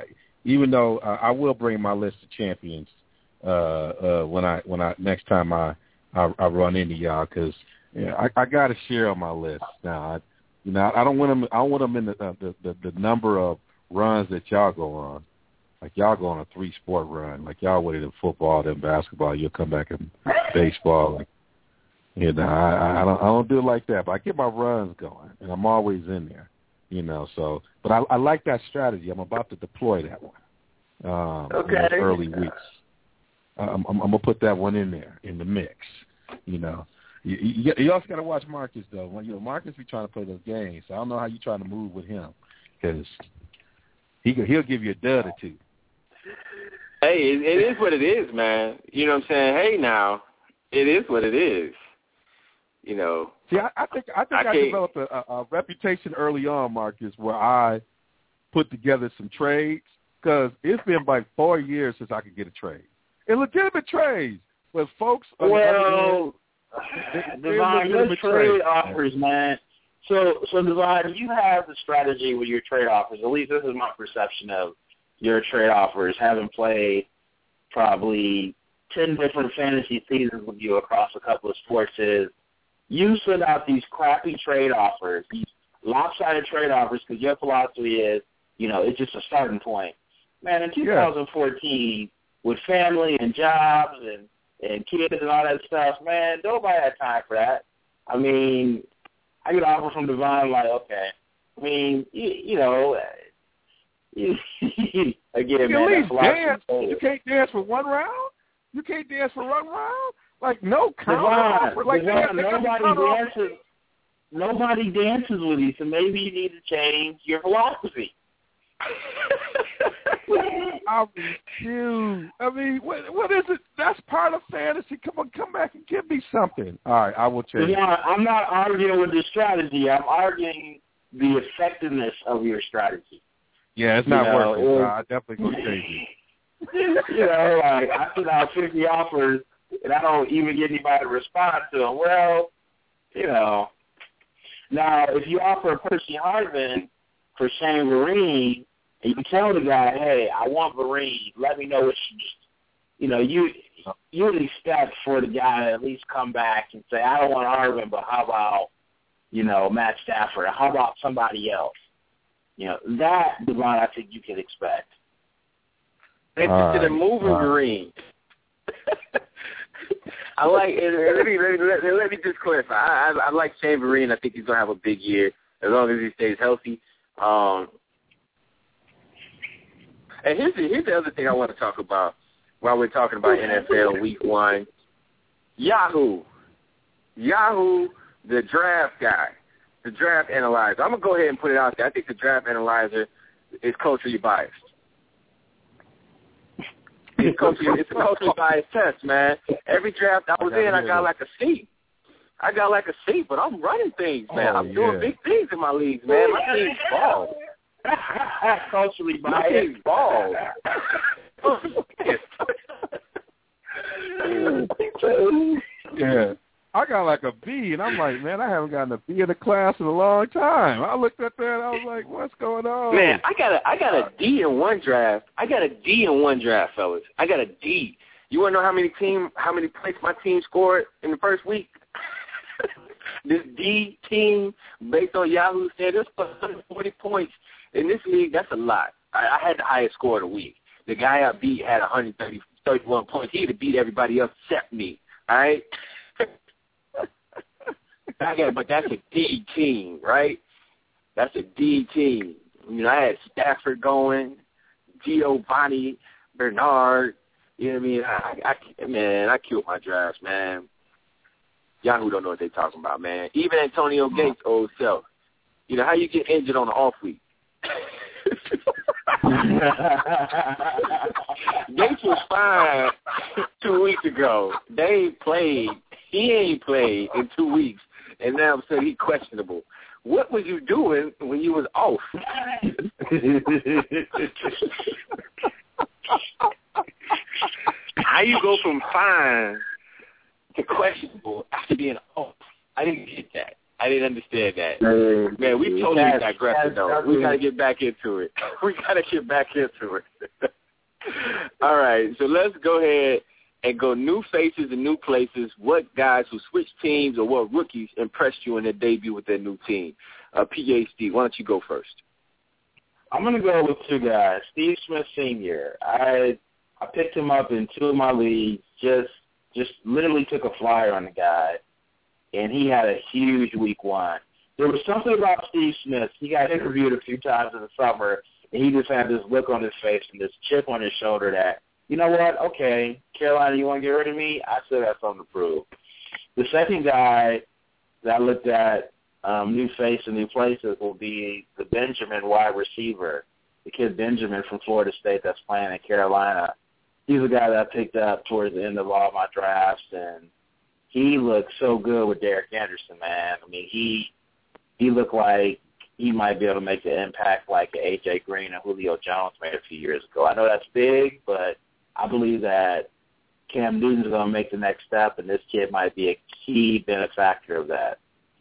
even though uh, I will bring my list of champions uh, uh, when I when I next time I I, I run into y'all, because you know, I, I got to share on my list now. I, you know, I don't want them. I don't want them in the, uh, the the the number of runs that y'all go on. Like y'all go on a three sport run. Like y'all went in football, then basketball. You'll come back in baseball. Like, you know, I, I don't I don't do it like that. But I get my runs going, and I'm always in there. You know, so but I, I like that strategy. I'm about to deploy that one. Um, okay. In those early weeks, I'm, I'm, I'm gonna put that one in there in the mix. You know, you, you, you also got to watch Marcus though. When, you know, Marcus be trying to play those games. So I don't know how you trying to move with him, because he he'll give you a dud or two. Hey, it, it is what it is, man. You know what I'm saying? Hey, now, it is what it is. You know. See, I, I think I think I, I developed a, a, a reputation early on, Marcus, where I put together some trades, because it's been like four years since I could get a trade. And legitimate trades with folks. Well, Devon, those trade offers, man. So, so Devon, you have the strategy with your trade offers. At least this is my perception of your trade offers, having played probably ten different fantasy seasons with you across a couple of sports. Is you send out these crappy trade offers, these lopsided trade offers, because your philosophy is, you know, it's just a starting point. Man, in two thousand fourteen, yeah. with family and jobs and, and kids and all that stuff, man, nobody had time for that. I mean, I get an offer from Devon, like, okay. I mean, you, you know, again, you man, at least dance. You can't dance for one round? You can't dance for one round? Like, no counter offer. Like, Devon, nobody dances. Nobody dances with you, so maybe you need to change your philosophy. I refuse. I mean, what, what is it? That's part of fantasy. Come on, come back and give me something. All right, I will change. Yeah, I'm not arguing with the strategy. I'm arguing the effectiveness of your strategy. Yeah, it's not you know, working. it, So I definitely going to change it. You know, like I put out fifty offers and I don't even get anybody to respond to them. Well, you know, now if you offer Percy Harvin for Shane Vereen, and you tell the guy, hey, I want Vereen, let me know what you need. You know, you you would expect for the guy to at least come back and say, I don't want Harvin, but how about, you know, Matt Stafford? How about somebody else? You know, that, Devon, I think you can expect. Interested in moving Vereen. I like, and let me, let me, let me, let me just clarify. I, I, I like Shane Vereen. I think he's going to have a big year as long as he stays healthy. Um, and here's the, here's the other thing I want to talk about while we're talking about N F L Week One. Yahoo, Yahoo, the draft guy, the draft analyzer. I'm gonna go ahead and put it out there. I think the draft analyzer is culturally biased. It's culturally, it's a culturally biased test, man. Every draft I was in, I got like a C. I got like a C, but I'm running things, man. Oh, I'm yeah. doing big things in my leagues, man. My team's balls. Culturally My biased. team's balls. Yeah. I got like a B, and I'm like, man, I haven't gotten a B in the class in a long time. I looked at that, and I was like, what's going on? Man, I got a I got a D in one draft. I got a D in one draft, fellas. I got a D. You want to know how many team, how many points my team scored in the first week? This D team, based on Yahoo standards, one hundred forty points in this league. That's a lot. I, I had the highest score of the week. The guy I beat had one hundred thirty, thirty-one points. He had beat everybody else except me. All right. I got, but that's a D team, right? That's a D team. You know, I had Stafford going, Giovanni Bernard. You know what I mean? I, I, man, I killed my drafts, man. Yahoo don't know what they talking about, man. Even Antonio Gates' old self. You know, how you get injured on the off week? Gates was fine two weeks ago. They ain't played. He ain't played in two weeks. And now I'm saying he's questionable. What was you doing when you was off? How you go from fine to questionable after being off? I didn't get that. I didn't understand that. Man, we totally digressed, though. We got to get back into it. We got to get back into it. All right, so let's go ahead and go new faces and new places. What guys who switched teams or what rookies impressed you in their debut with their new team? Uh, P H D, why don't you go first? I'm going to go with two guys. Steve Smith Senior I I picked him up in two of my leagues, just just literally took a flyer on the guy, and he had a huge week one. There was something about Steve Smith. He got interviewed a few times in the summer, and he just had this look on his face and this chip on his shoulder that, you know what, okay, Carolina, you want to get rid of me? I still got something to prove. The second guy that I looked at, um, new face and new places, will be the Benjamin wide receiver, the kid Benjamin from Florida State that's playing in Carolina. He's a guy that I picked up towards the end of all my drafts, and he looked so good with Derek Anderson, man. I mean, he he looked like he might be able to make an impact like A J Green and Julio Jones made a few years ago. I know that's big, but I believe that Cam Newton's going to make the next step, and this kid might be a key benefactor of that.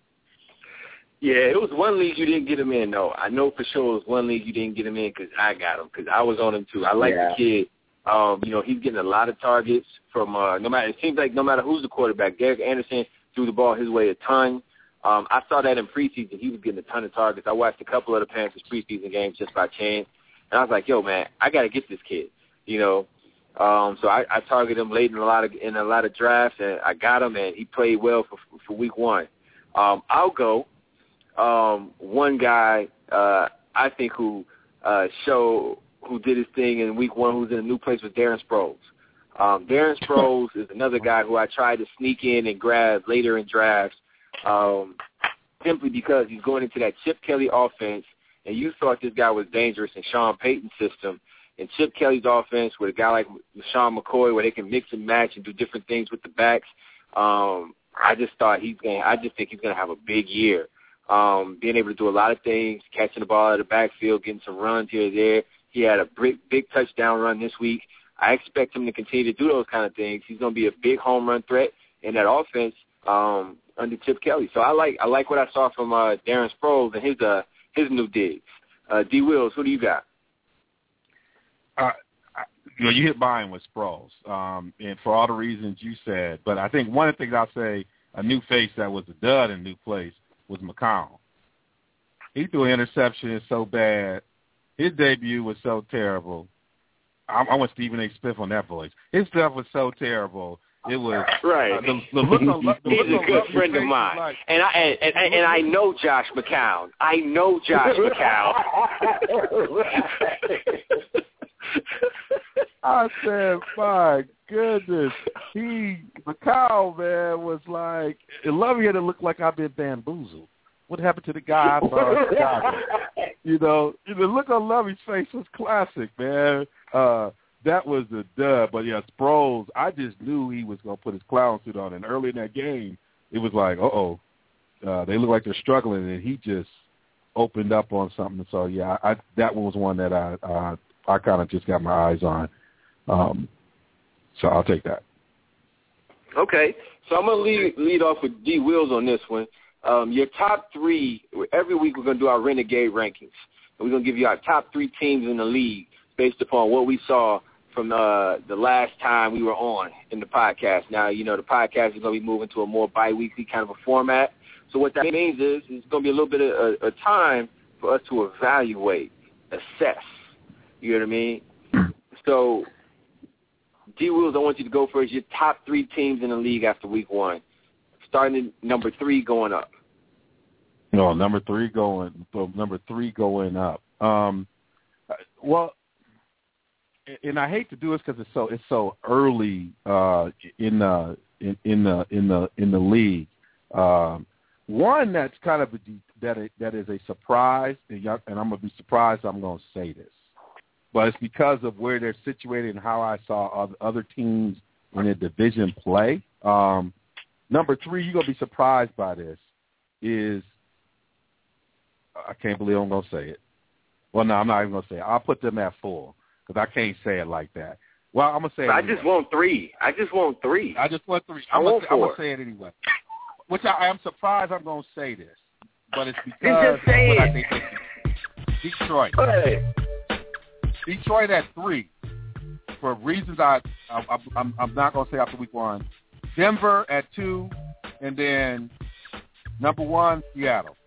Yeah, it was one league you didn't get him in, though. I know for sure it was one league you didn't get him in because I got him, because I was on him, too. I like yeah. the kid. Um, you know, he's getting a lot of targets from uh, no matter. It seems like no matter who's the quarterback, Derek Anderson threw the ball his way a ton. Um, I saw that in preseason. He was getting a ton of targets. I watched a couple of the Panthers preseason games just by chance, and I was like, "Yo, man, I got to get this kid." You know, um, so I, I targeted him late in a lot of in a lot of drafts, and I got him, and he played well for for week one. Um, I'll go um, one guy uh, I think who uh, showed. who did his thing in week one, who's in a new place with Darren Sproles. Um, Darren Sproles is another guy who I tried to sneak in and grab later in drafts um, simply because he's going into that Chip Kelly offense, and you thought this guy was dangerous in Sean Payton's system. In Chip Kelly's offense with a guy like Sean McCoy where they can mix and match and do different things with the backs, um, I just thought he's going I just think he's going to have a big year. Um, being able to do a lot of things, catching the ball out of the backfield, getting some runs here and there. He had a big, big touchdown run this week. I expect him to continue to do those kind of things. He's going to be a big home run threat in that offense um, under Chip Kelly. So I like I like what I saw from uh, Darren Sproles and his uh, his new digs. Uh, D. Wills, who do you got? Uh, you know, you hit mine with Sproles, um, and for all the reasons you said. But I think one of the things I'll say, a new face that was a dud in a new place was McCown. He threw an interception so bad. His debut was so terrible. I, I want Stephen A. Smith on that voice. His stuff was so terrible. It was right. Uh, the, the look on, the He's look a good friend of mine, like, and I and, and, and I know Josh McCown. I know Josh McCown. I said, my goodness, he McCown, man, was like, Lovey had to look like I've been bamboozled. What happened to the guy I saw in Chicago? You know, the look on Lovey's face was classic, man. Uh, that was the dub. But, yeah, Sproles, I just knew he was going to put his clown suit on. And early in that game, it was like, uh-oh, uh, they look like they're struggling. And he just opened up on something. So, yeah, I, that one was one that I uh, I kind of just got my eyes on. Um, so I'll take that. Okay. So I'm going to lead, lead off with D. Wills on this one. Um, your top three, every week we're going to do our Renegade rankings. And we're going to give you our top three teams in the league based upon what we saw from uh, the last time we were on in the podcast. Now, you know, the podcast is going to be moving to a more bi-weekly kind of a format. So what that means is it's going to be a little bit of a, a time for us to evaluate, assess. You know what I mean? So, D. Wills, I want you to go first. Your top three teams in the league after week one. Starting at number three going up. No, number three going. So number three going up. Um, well, and I hate to do this because it's so it's so early uh, in the in, in the in the in the league. Um, one that's kind of a, that it, that is a surprise, and, and I'm gonna be surprised. I'm gonna say this, but it's because of where they're situated and how I saw other, other teams in the division play. Um, Number three, you're going to be surprised by this, is I can't believe I'm going to say it. Well, no, I'm not even going to say it. I'll put them at four because I can't say it like that. Well, I'm going to say it I anyway. just want three. I just want three. I just want three. I I'm want going four. to say it anyway. Which I am surprised I'm going to say this, but it's because just say of what it. I think they Detroit. Hey. Detroit at three. for reasons I, I I'm I'm not gonna say after week one. Denver at two, and then number one, Seattle.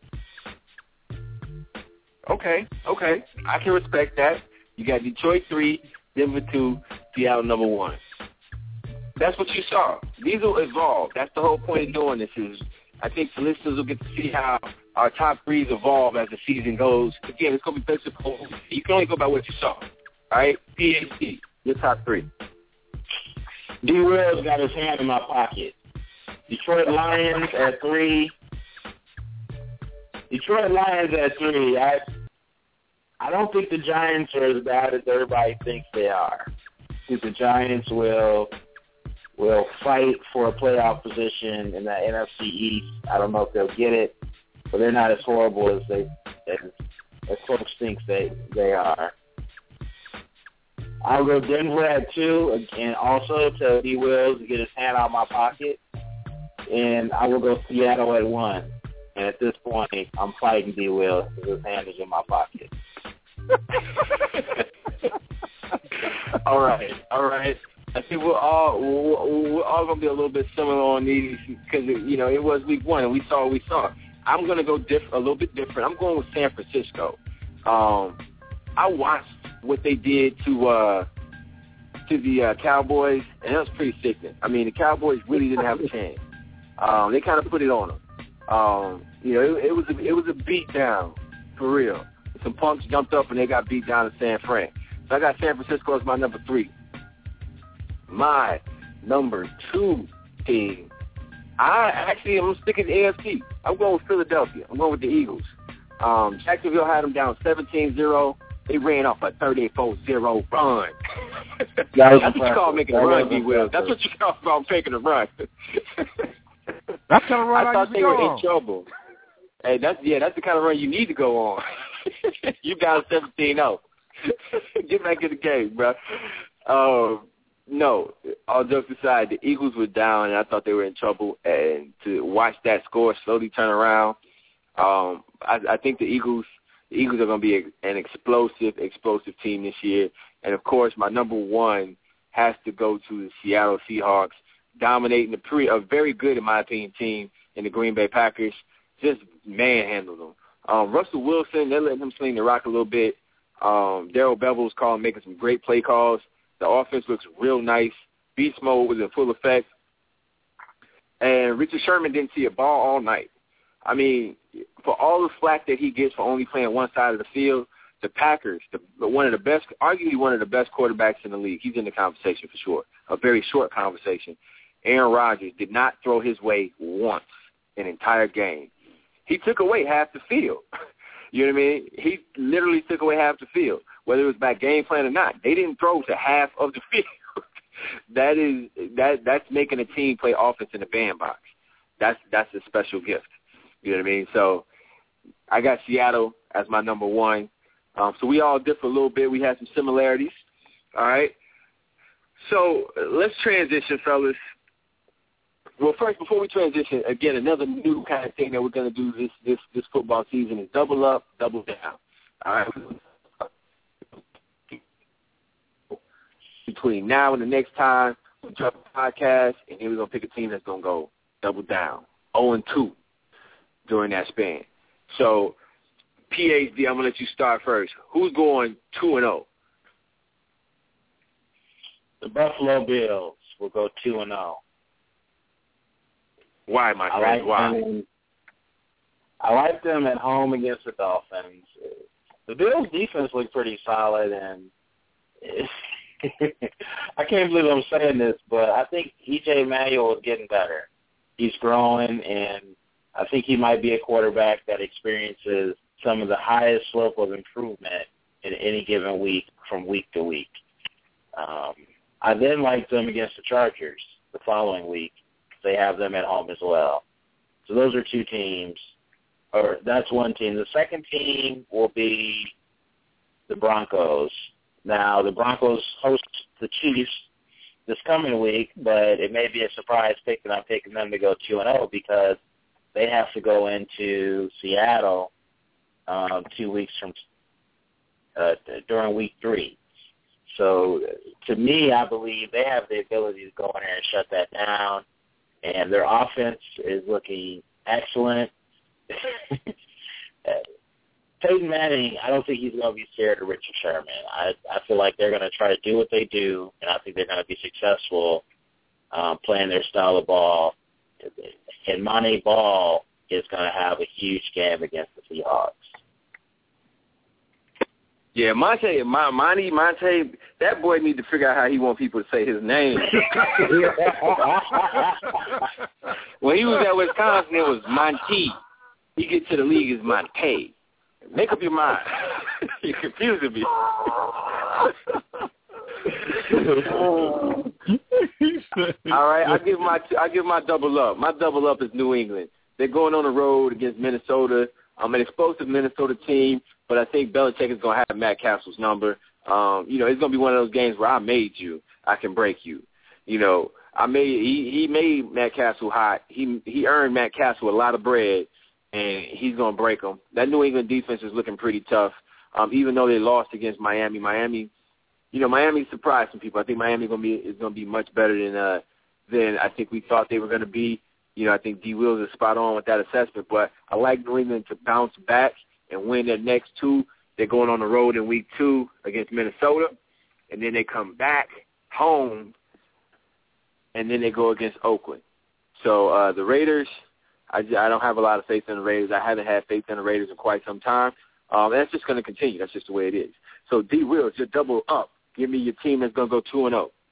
Okay, okay, I can respect that. You got Detroit three, Denver two, Seattle number one. That's what you saw. These will evolve. That's the whole point of doing this. Is I think the listeners will get to see how our top threes evolve as the season goes. Again, it's going to be based upon, you can only go by what you saw. All right? P H D, your top three. D-Will's got his hand in my pocket. Detroit Lions at three. Detroit Lions at three. I I don't think the Giants are as bad as everybody thinks they are. I think the Giants will will fight for a playoff position in the N F C East. I don't know if they'll get it, but they're not as horrible as they as, as folks think they they are. I'll go Denver at two, and also to D. Wills to get his hand out of my pocket, and I will go Seattle at one. And at this point, I'm fighting D. Wills because his hand is in my pocket. all right, all right. I think we're all we're, we're all gonna be a little bit similar on these because you know it was week one and we saw what we saw. I'm gonna go diff- a little bit different. I'm going with San Francisco. Um, I watched what they did to uh, to the uh, Cowboys, and that was pretty sickening. I mean, the Cowboys really didn't have a chance. Um, they kind of put it on them. Um, you know, it, it was a, it was a beat down for real. Some punks jumped up and they got beat down in San Fran. So I got San Francisco as my number three. My number two team, I actually am sticking to A F C. I'm going with Philadelphia. I'm going with the Eagles. Um, Jacksonville had them down seventeen zero. They ran off a thirty-four zero run. That's what you call making a run, D. Will. That's what you call about making a run. That's kind of run I I thought they go were on. in trouble. Hey, that's yeah, that's the kind of run you need to go on. You down seventeen oh. Get back in the game, bro. Um, no, all jokes aside, the Eagles were down, and I thought they were in trouble. And to watch that score slowly turn around, um, I, I think the Eagles, the Eagles are going to be a, an explosive, explosive team this year. And of course, my number one has to go to the Seattle Seahawks, dominating the pre, a very good, in my opinion, team in the Green Bay Packers. Just manhandled them. Um, Russell Wilson, they're letting him sling the rock a little bit. Um, Darrell Bevel's calling, making some great play calls. The offense looks real nice. Beast mode was in full effect. And Richard Sherman didn't see a ball all night. I mean, for all the flack that he gets for only playing one side of the field, the Packers, the, one of the best, arguably one of the best quarterbacks in the league, he's in the conversation for sure, a very short conversation. Aaron Rodgers did not throw his way once an entire game. He took away half the field. You know what I mean? He literally took away half the field, whether it was by game plan or not. They didn't throw to half of the field. that is that that's making a team play offense in the bandbox. That's that's a special gift. You know what I mean? So I got Seattle as my number one. Um, so we all differ a little bit. We have some similarities. All right. So let's transition, fellas. Well, first, before we transition, again, another new kind of thing that we're going to do this, this, this football season is double up, double down. All right. Between now and the next time we drop a podcast, and then we're going to pick a team that's going to go double down, oh and two during that span. So, P H D, I'm going to let you start first. Who's going two and oh? The Buffalo Bills will go two and oh. Why, my I friend? like Why? Them, I like them at home against the Dolphins. The Bills' defense looked pretty solid, and I can't believe I'm saying this, but I think E J Manuel is getting better. He's growing, and I think he might be a quarterback that experiences some of the highest slope of improvement in any given week from week to week. Um, I then liked them against the Chargers the following week. They have them at home as well. So those are two teams, or that's one team. The second team will be the Broncos. Now, the Broncos host the Chiefs this coming week, but it may be a surprise pick that I'm picking them to go two and oh because they have to go into Seattle um, two weeks from uh, during week three. So to me, I believe they have the ability to go in there and shut that down, and their offense is looking excellent. Peyton Manning, I don't think he's going to be scared of Richard Sherman. I, I feel like they're going to try to do what they do, and I think they're going to be successful um, playing their style of ball. And Monte Ball is going to have a huge game against the Seahawks. Yeah, Monte, Mon- Monte, Monte, that boy need to figure out how he want people to say his name. When he was at Wisconsin, it was Monte. He get to the league as Monte. Make up your mind. You're confusing me. All right, I give my I give my double up. My double up is New England. They're going on the road against Minnesota. I'm an explosive Minnesota team, but I think Belichick is going to have Matt Castle's number. Um, you know, it's going to be one of those games where I made you, I can break you. You know, I made he, he made Matt Castle hot. He he earned Matt Castle a lot of bread, and he's going to break them. That New England defense is looking pretty tough, um, even though they lost against Miami. Miami, you know, Miami surprised some people. I think Miami gonna be is going to be much better than uh, than I think we thought they were going to be. You know, I think D. Wills is spot on with that assessment, but I like New England to bounce back and win their next two. They're going on the road in week two against Minnesota, and then they come back home, and then they go against Oakland. So uh, the Raiders, I, I don't have a lot of faith in the Raiders. I haven't had faith in the Raiders in quite some time. Um, and that's just going to continue. That's just the way it is. So, D. Wills, you're double up. Give me your team that's going to go two and oh.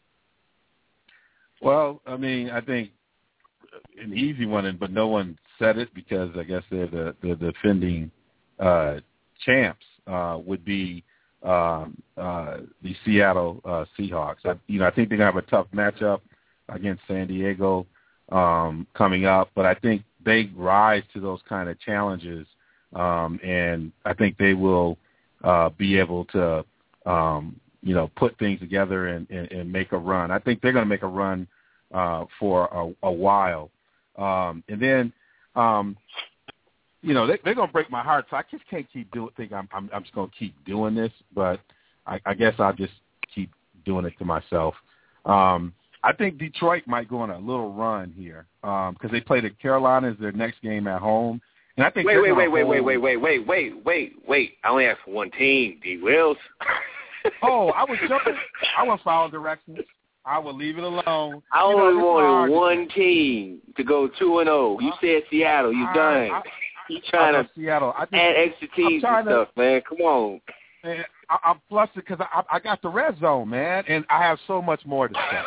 Well, I mean, I think an easy one, but no one said it because I guess they're the, the defending uh, champs, uh, would be um, uh, the Seattle uh, Seahawks. I, you know, I think they're going to have a tough matchup against San Diego um, coming up, but I think they rise to those kind of challenges, um, and I think they will uh, be able to, um, you know, put things together and, and, and make a run. I think they're going to make a run uh, for a, a while. Um, and then, um, you know, they, they're going to break my heart, so I just can't keep doing. Think I'm, I'm, I'm just going to keep doing this, but I, I guess I'll just keep doing it to myself. Um, I think Detroit might go on a little run here because um, they play the Carolinas their next game at home, and I think wait, wait, wait, wait, hold... wait, wait, wait, wait, wait, wait, wait. I only asked for one team, D. Wills. Oh, I was jumping. I was following directions. I will leave it alone. I you only know, wanted one team to go two and zero. You said Seattle. You done. I, I, you trying to Seattle. I just, add expertise and stuff, to, man. Come on. Man, I, I'm flustered because I, I got the red zone, man, and I have so much more to say.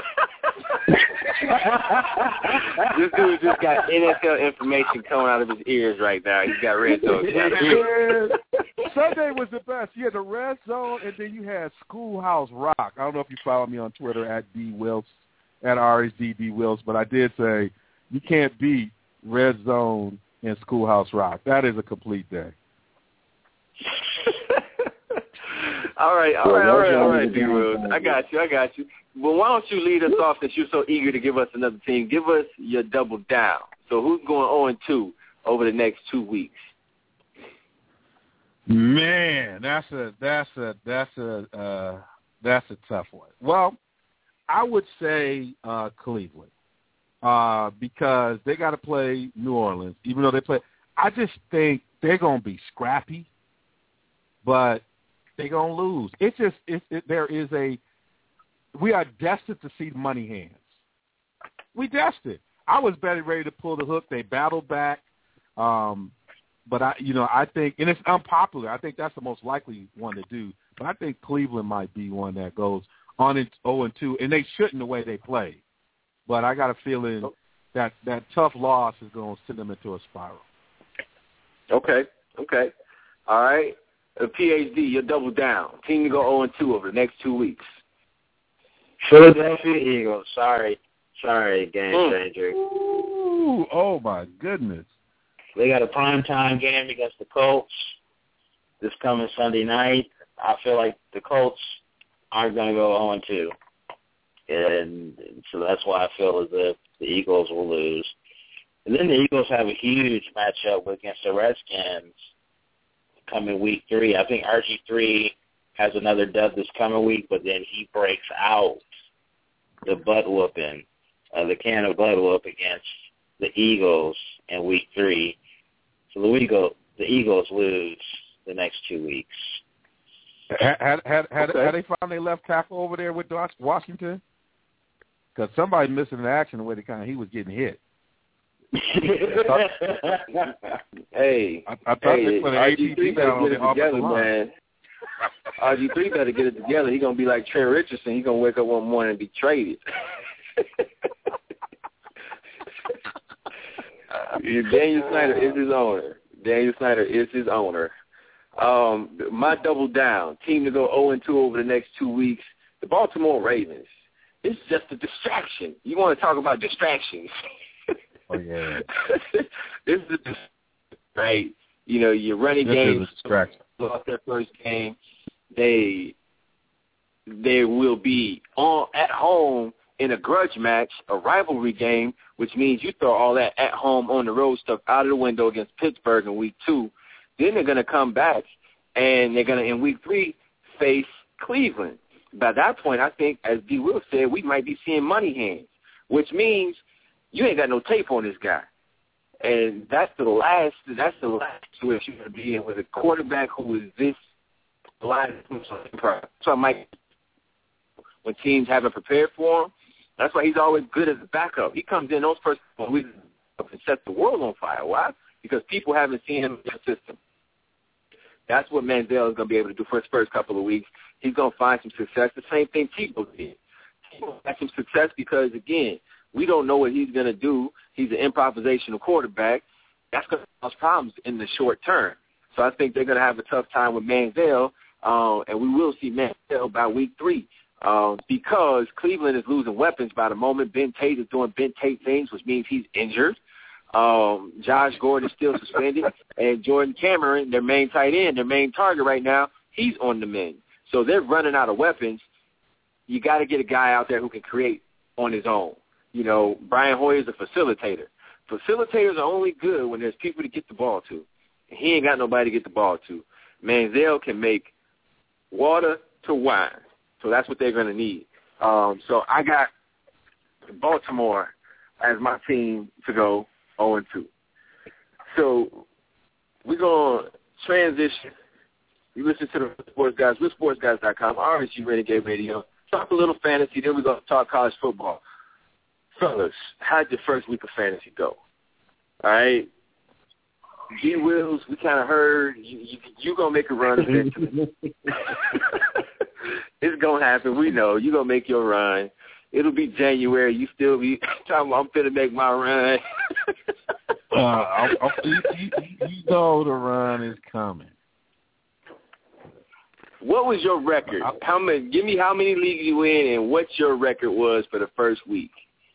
This dude just got N F L information coming out of his ears right now. He's got red zone. Sunday was the best. You had the red zone, and then you had Schoolhouse Rock. I don't know if you follow me on Twitter at D Wills, at R H D D Wills, but I did say you can't beat red zone and Schoolhouse Rock. That is a complete day. all right, all right, all right, all right, D Wills. I got you. I got you. Well, why don't you lead us off since you're so eager to give us another team? Give us your double down. So who's going oh and two over the next two weeks? Man, that's a that's a that's a uh, that's a tough one. Well, I would say uh, Cleveland uh, because they got to play New Orleans, even though they play. I just think they're going to be scrappy, but they're going to lose. It's just it, it, there is a we are destined to see money hands. We destined. I was barely ready to pull the hook. They battled back. Um, But, I, you know, I think, and it's unpopular, I think that's the most likely one to do. But I think Cleveland might be one that goes on in oh and two, and they shouldn't the way they play. But I got a feeling that that tough loss is going to send them into a spiral. Okay, okay. All right. A P H D, you're double down. Team to go oh and two over the next two weeks. Philadelphia Eagles. Sorry. Sorry, game changer. Ooh, oh, my goodness. They got a primetime game against the Colts this coming Sunday night. I feel like the Colts aren't going to go oh and two. And so that's why I feel as if the Eagles will lose. And then the Eagles have a huge matchup against the Redskins coming week three. I think R G three has another dub this coming week, but then he breaks out the butt whooping, uh, the can of butt whoop against the Eagles in week three. So the Eagles, the Eagles lose the next two weeks. Had had had, Okay. had they found their left tackle over there with Washington? Because somebody missing in action the way they kind of he was getting hit. Hey, I, I thought hey, they put an R G three A P T better down on get the it offensive together, line. man. R G three better get it together. He's going to be like Trent Richardson. He's going to wake up one morning and be traded. Daniel Snyder is his owner. Daniel Snyder is his owner. Um, my double down, team to go oh and two over the next two weeks, the Baltimore Ravens. It's just a distraction. You want to talk about distractions. Oh, yeah. This is a, right. You know, your running This game is a distraction. lost their first game. They they will be on at home in a grudge match, a rivalry game, which means you throw all that at home on the road stuff out of the window against Pittsburgh in week two. Then they're going to come back, and they're going to, in week three, face Cleveland. By that point, I think, as D. Will said, we might be seeing money hands, which means you ain't got no tape on this guy. And that's the last, that's the last switch you're going to be in with a quarterback who is this line. So Mike, when teams haven't prepared for him, that's why he's always good as a backup. He comes in those first weeks and sets the world on fire. Why? Because people haven't seen him in the system. That's what Manziel is going to be able to do for his first couple of weeks. He's going to find some success. The same thing Tebow did. Tebow had some success because, again, we don't know what he's going to do. He's an improvisational quarterback. That's going to cause problems in the short term. So I think they're going to have a tough time with Manziel, uh, and we will see Manziel by week three um, because Cleveland is losing weapons by the moment. Ben Tate is doing Ben Tate things, which means he's injured. Um, Josh Gordon is still suspended, and Jordan Cameron, their main tight end, their main target right now, he's on the mend. So they're running out of weapons. You got to get a guy out there who can create on his own. You know, Brian Hoyer is a facilitator. Facilitators are only good when there's people to get the ball to. And he ain't got nobody to get the ball to. Manziel can make water to wine. So that's what they're going to need. Um, so I got Baltimore as my team to go oh and two. So we're going to transition. You listen to the Sports Guys, with sports guys dot com, R S G Renegade Radio. Talk a little fantasy, then we're going to talk college football. Fellas, how'd your first week of fantasy go? All right? G. Wills, we kind of heard you, you, you're going to make a run eventually. It's going to happen. We know. You're going to make your run. It'll be January. You still be talking about, I'm finna make my run. uh, I'll, I'll, you, you, you know the run is coming. What was your record? How many? Give me how many leagues you in and what your record was for the first week.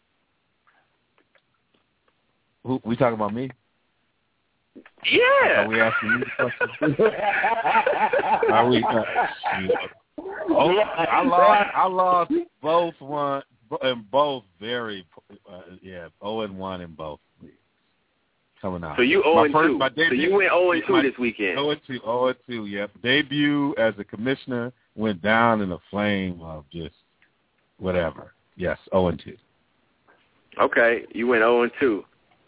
Who, we talking about me? Yeah. Are we asking you the question? Are we? Uh, oh, I lost. I lost both one and both very. Uh, yeah, zero and one in both leagues. Coming out. So you zero and two. Debut, so you went zero and two this weekend. Zero and two. Zero and two. Yep. Debut as a commissioner went down in a flame of just whatever. Yes, zero and two. Okay, you went zero and two.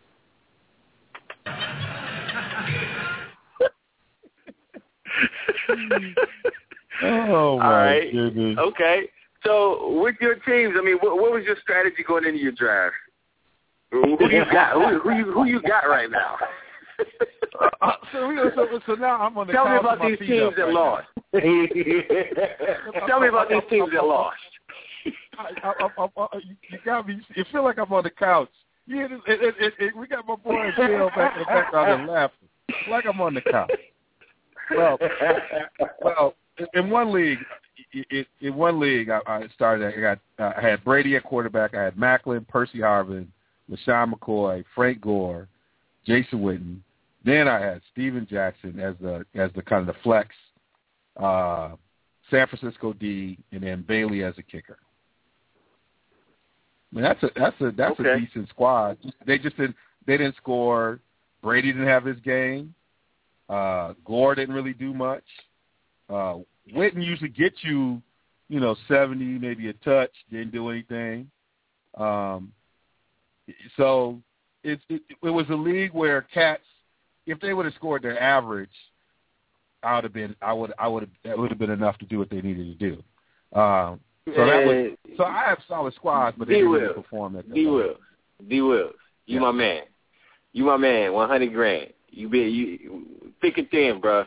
Oh, my All right. goodness. Okay. So with your teams, I mean, what, what was your strategy going into your draft? Who you got? Who, who you who you got right now? uh, so, so, so now I'm on the Tell me couch about with my these feet teams up that right lost. Tell me about these teams that lost. I, I, I, I, you got me. You feel like I'm on the couch. Yeah, it, it, it, it, we got my boy Bill back in the background and laughing like I'm on the couch. Well, well, in one league, it, in one league, I, I started. I got, uh, I had Brady at quarterback. I had Macklin, Percy Harvin, LaShawn McCoy, Frank Gore, Jason Witten. Then I had Steven Jackson as the as the kind of the flex, uh, San Francisco D, and then Bailey as a kicker. I mean, that's a that's a that's okay. a decent squad. They just didn't they didn't score. Brady didn't have his game. Uh, Gore didn't really do much. Uh, Witten usually gets you, you know, seventy, maybe a touch, didn't do anything. Um, so it, it, it was a league where cats, if they would have scored their average, I would have been, I would, I would have, that would have been enough to do what they needed to do. Um, so that was, so I have solid squads, but they didn't really perform at that. D Wills, D Wills, you yeah. my man, you my man, one hundred grand. You be you thick and thin, bro.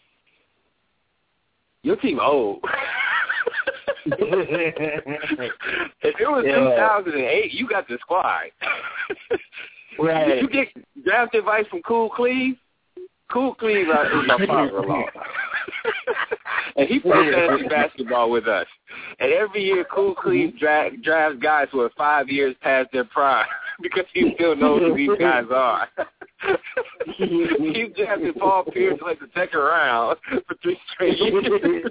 Your team old. If it was yeah. two thousand eight, you got the squad. Right. Did you get draft advice from Cool Cleve? Cool Cleve is my father-in-law. And he plays fantasy basketball with us. And every year, Cool Cleve dra- drafts guys who are five years past their prime because he still knows who these guys are. He drafted Paul Pierce like the second round for three straight years.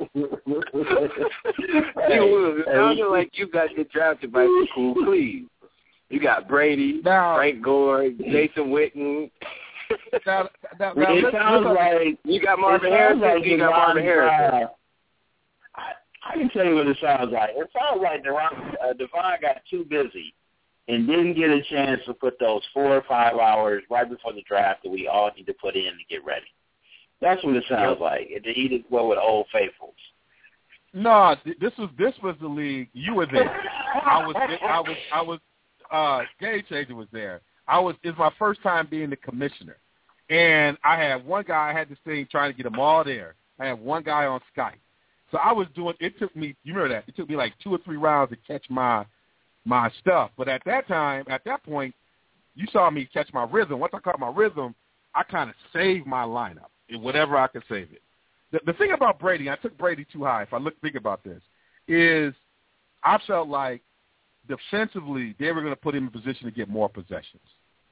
Hey, Wills, it sounded like you got get drafted by Cool Cleve. You got Brady, now, Frank Gore, Jason Witten. Now, now, now, it sounds like you got Marvin Harrison. Like you got Marvin Harrison. I, I can tell you what it sounds like. It sounds like Devon, uh, Devon got too busy and didn't get a chance to put those four or five hours right before the draft that we all need to put in to get ready. That's what it sounds yep. like. It, he did well with Old Faithfuls. No, this was this was the league. You were there. I was I was I was. Uh, Game Changer was there. I was. It's my first time being the commissioner, and I had one guy. I had this thing trying to get them all there. I had one guy on Skype, so I was doing. It took me. You remember that? It took me like two or three rounds to catch my my stuff. But at that time, at that point, you saw me catch my rhythm. Once I caught my rhythm, I kind of saved my lineup in whatever I could save it. The, the thing about Brady, I took Brady too high. If I look think about this, is I felt like defensively, they were going to put him in a position to get more possessions.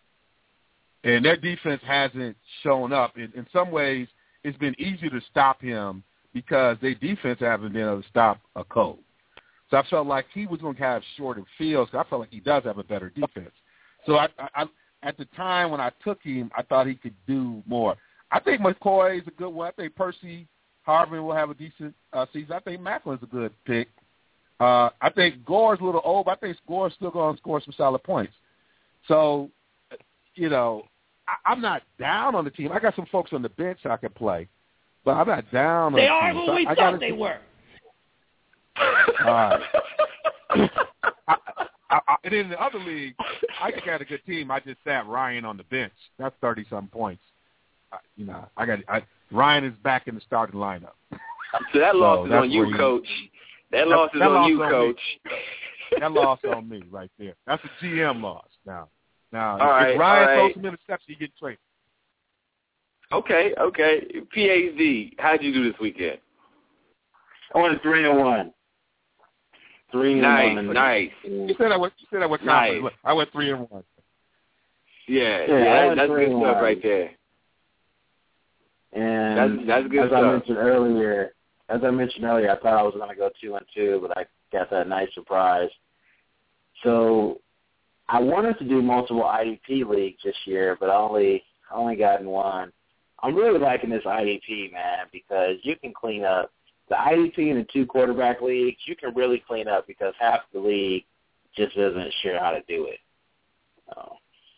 And their defense hasn't shown up. In, in some ways, it's been easier to stop him because their defense hasn't been able to stop a Cole. So I felt like he was going to have shorter fields. I felt like he does have a better defense. So I, I, at the time when I took him, I thought he could do more. I think McCoy is a good one. I think Percy Harvin will have a decent uh, season. I think Macklin's a good pick. Uh, I think Gore's a little old, but I think Gore's still going to score some solid points. So, you know, I, I'm not down on the team. I got some folks on the bench I can play, but I'm not down on they the team. They are who so we I, thought I they were. All right. I, I, I, and in the other league, I just had a good team. I just sat Ryan on the bench. That's thirty-some points. I, you know, I got I, Ryan is back in the starting lineup. So that loss so is on you, he, Coach. That loss is that on loss you, on Coach. Me. That loss on me right there. That's a G M loss. Now, now all if right, Ryan all right. throws some interceptions, he gets traded. Okay, okay. P H D, how'd you do this weekend? I went three and one. Three and nice, one. Nice, You said I went. You said I went. Nice. I went three and one. Yeah, yeah, yeah that's good stuff one. right there. And that's, that's good as stuff. I mentioned earlier, as I mentioned earlier, I thought I was going to go two and two, but I got that nice surprise. So I wanted to do multiple I D P leagues this year, but I only only got in one. I'm really liking this I D P, man, because you can clean up. The I D P in the two quarterback leagues, you can really clean up because half the league just isn't sure how to do it. So.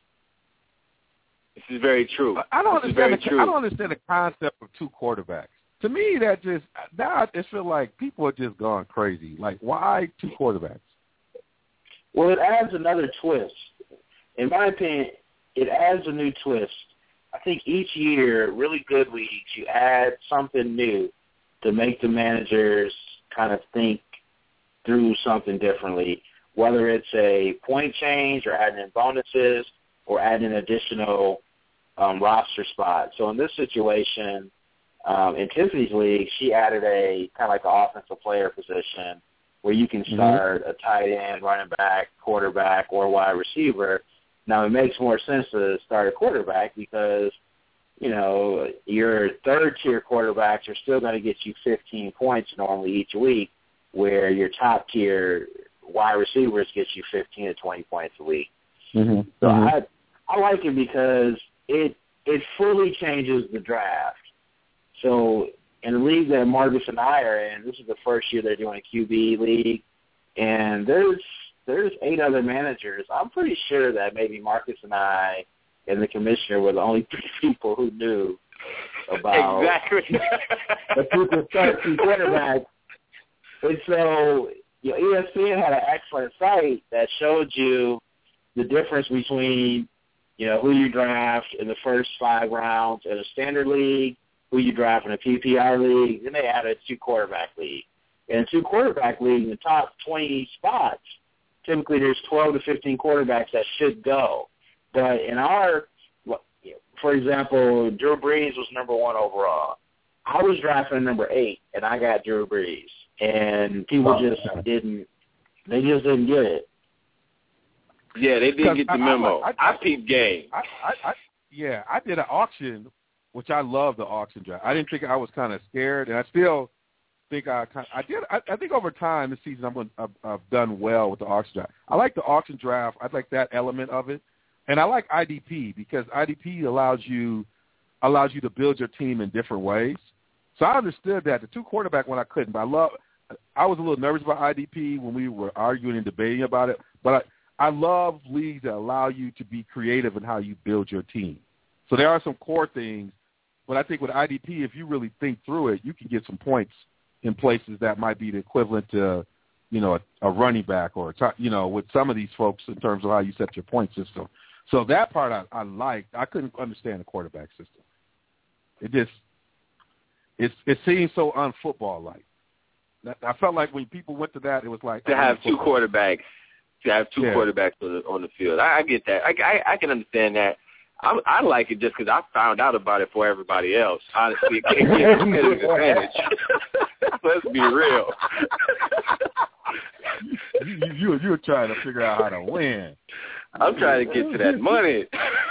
This is very true. I don't this understand. Is very the, true. I don't understand the concept of two quarterbacks. To me, that just now it feels like people are just going crazy. Like, why two quarterbacks? Well, it adds another twist. In my opinion, it adds a new twist. I think each year, really good leagues, you add something new to make the managers kind of think through something differently, whether it's a point change or adding in bonuses or adding additional um, roster spots. So in this situation, um, in Tiffany's league, she added a kind of like an offensive player position where you can start mm-hmm. a tight end, running back, quarterback, or wide receiver. Now, it makes more sense to start a quarterback because, you know, your third-tier quarterbacks are still going to get you fifteen points normally each week, where your top-tier wide receivers get you fifteen to twenty points a week. Mm-hmm. So mm-hmm. I I like it because it it fully changes the draft. So in the league that Marcus and I are in, this is the first year they're doing a Q B league, and there's there's eight other managers. I'm pretty sure that maybe Marcus and I and the commissioner were the only three people who knew about exactly the people starting quarterbacks. And so, you know, E S P N had an excellent site that showed you the difference between, you know, who you draft in the first five rounds in a standard league, who you draft in a P P R league, then they added a two-quarterback league. In a two-quarterback league, in the top twenty spots, typically there's twelve to fifteen quarterbacks that should go. But in our, for example, Drew Brees was number one overall. I was drafting number eight, and I got Drew Brees. And people just didn't, they just didn't get it. Yeah, they didn't get the memo. I, I, I, I peeped game. I, I, I, yeah, I did an auction, which I love the auction draft. I didn't think I was kind of scared, and I still think I kind of, I did. I, I think over time this season I'm going I've, I've done well with the auction draft. I like the auction draft. I like that element of it, and I like I D P because I D P allows you allows you to build your team in different ways. So I understood that the two quarterback one I couldn't, but I love. I was a little nervous about I D P when we were arguing and debating about it, but I. I love leagues that allow you to be creative in how you build your team. So there are some core things, but I think with I D P, if you really think through it, you can get some points in places that might be the equivalent to, you know, a, a running back or, a, you know, with some of these folks in terms of how you set your point system. So that part I, I liked. I couldn't understand the quarterback system. It just it, it seems so un-football-like. I felt like when people went to that, it was like to have two quarterbacks. To have two yeah. quarterbacks on the, on the field. I, I get that. I, I, I can understand that. I, I like it just because I found out about it for everybody else. Honestly, it can't get a competitive advantage. Let's be real. you, you, you were trying to figure out how to win. I'm trying to get to that money.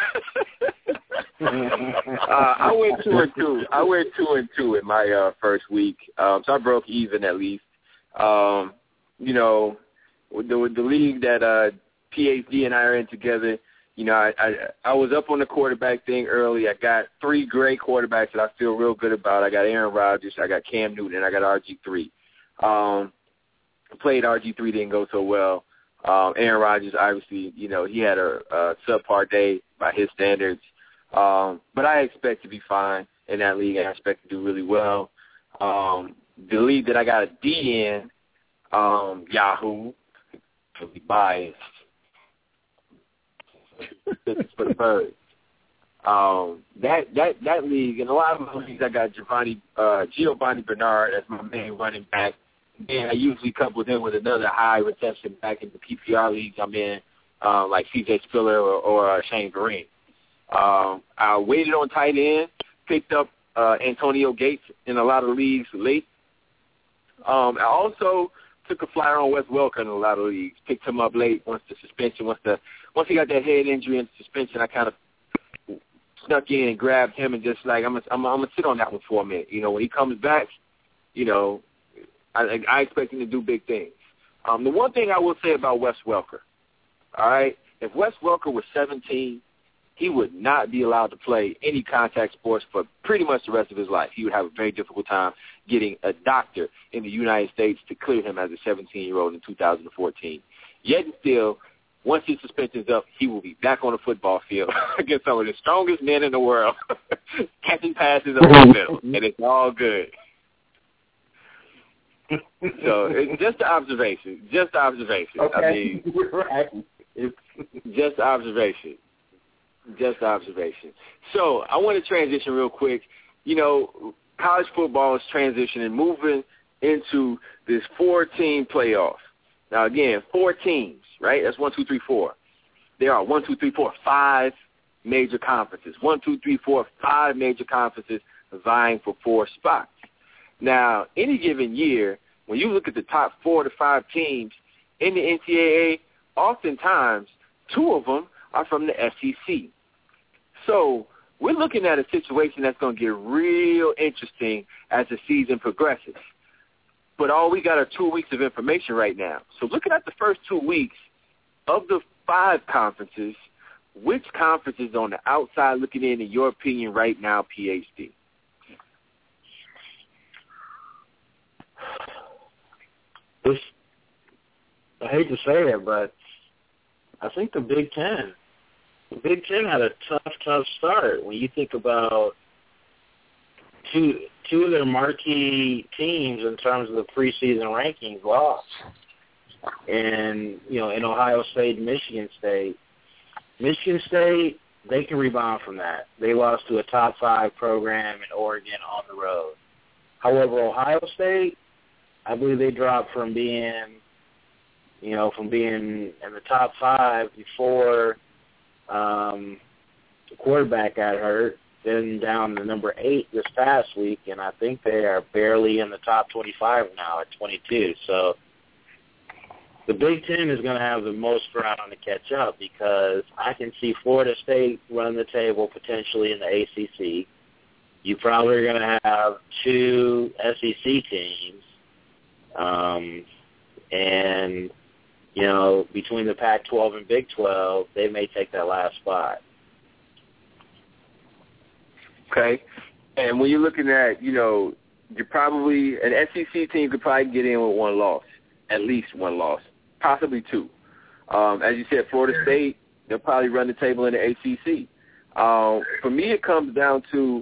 uh, I went two and two. I went two and two in my uh, first week, um, so I broke even at least. Um, you know, with the, with the league that uh, P H D and I are in together, you know, I, I I was up on the quarterback thing early. I got three great quarterbacks that I feel real good about. I got Aaron Rodgers, I got Cam Newton, and I got R G three. Um, played R G three, didn't go so well. Um, Aaron Rodgers, obviously, you know, he had a, a subpar day by his standards. Um, but I expect to be fine in that league, and I expect to do really well. Um, the league that I got a D in, um, Yahoo, to be biased. This is for the birds. Um, that that that league, and a lot of my leagues, I got Giovanni, uh, Giovanni Bernard as my main running back. And I usually couple him with another high reception back in the P P R leagues I'm in, uh, like C J Spiller or, or uh, Shane Vereen. Um, I waited on tight end, picked up uh, Antonio Gates in a lot of leagues late. Um, I also took a flyer on Wes Welker in a lot of leagues. Picked him up late once the suspension, once the once he got that head injury and suspension. I kind of snuck in and grabbed him and just like I'm gonna I'm, I'm gonna sit on that one for a minute. You know, when he comes back, you know, I, I expect him to do big things. Um, the one thing I will say about Wes Welker, all right, if Wes Welker was seventeen, he would not be allowed to play any contact sports for pretty much the rest of his life. He would have a very difficult time getting a doctor in the United States to clear him as a seventeen-year-old in two thousand fourteen. Yet and still, once his suspension's up, he will be back on the football field against some of the strongest men in the world, catching passes over the field, and it's all good. So it's just an observation, just an observation. Okay. I mean, right. just observation. Just observation. So I want to transition real quick. You know, college football is transitioning, moving into this four-team playoff. Now, again, four teams, right? That's one, two, three, four. There are one, two, three, four, five major conferences. One, two, three, four, five major conferences vying for four spots. Now, any given year, when you look at the top four to five teams in the N C double A, oftentimes two of them are from the S E C. So we're looking at a situation that's going to get real interesting as the season progresses. But all we got are two weeks of information right now. So looking at the first two weeks of the five conferences, which conference is on the outside looking in, in your opinion, right now, P H D? this, I hate to say it, but I think the Big Ten, the Big Ten had a tough, tough start. When you think about two two of their marquee teams in terms of the preseason rankings lost, and you know, in Ohio State and Michigan State. Michigan State, they can rebound from that. They lost to a top five program in Oregon on the road. However, Ohio State, I believe they dropped from being, you know, from being in the top five before um, the quarterback got hurt, then down to number eight this past week, and I think they are barely in the top twenty-five now at twenty-two. So the Big Ten is going to have the most ground to catch up because I can see Florida State run the table potentially in the A C C. You probably are going to have two S E C teams. Um, and, you know, between the Pac twelve and Big twelve, they may take that last spot. Okay. And when you're looking at, you know, you're probably, an S E C team could probably get in with one loss, at least one loss, possibly two. Um, as you said, Florida State, they'll probably run the table in the A C C. Um, for me, it comes down to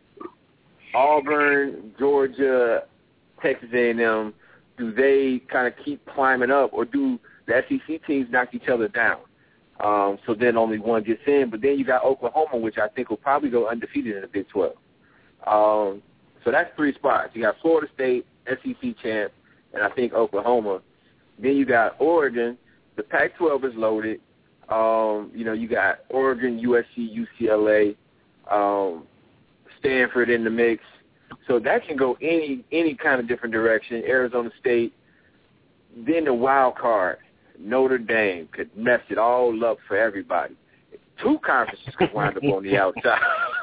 Auburn, Georgia, Texas A and M. Do they kind of keep climbing up, or do the S E C teams knock each other down? Um, so then only one gets in. But then you got Oklahoma, which I think will probably go undefeated in the Big twelve. Um, so that's three spots. You got Florida State, S E C champ, and I think Oklahoma. Then you got Oregon. The Pac twelve is loaded. Um, you know, you got Oregon, U S C, U C L A, um, Stanford in the mix. So that can go any any kind of different direction. Arizona State. Then the wild card, Notre Dame, could mess it all up for everybody. Two conferences could wind up on the outside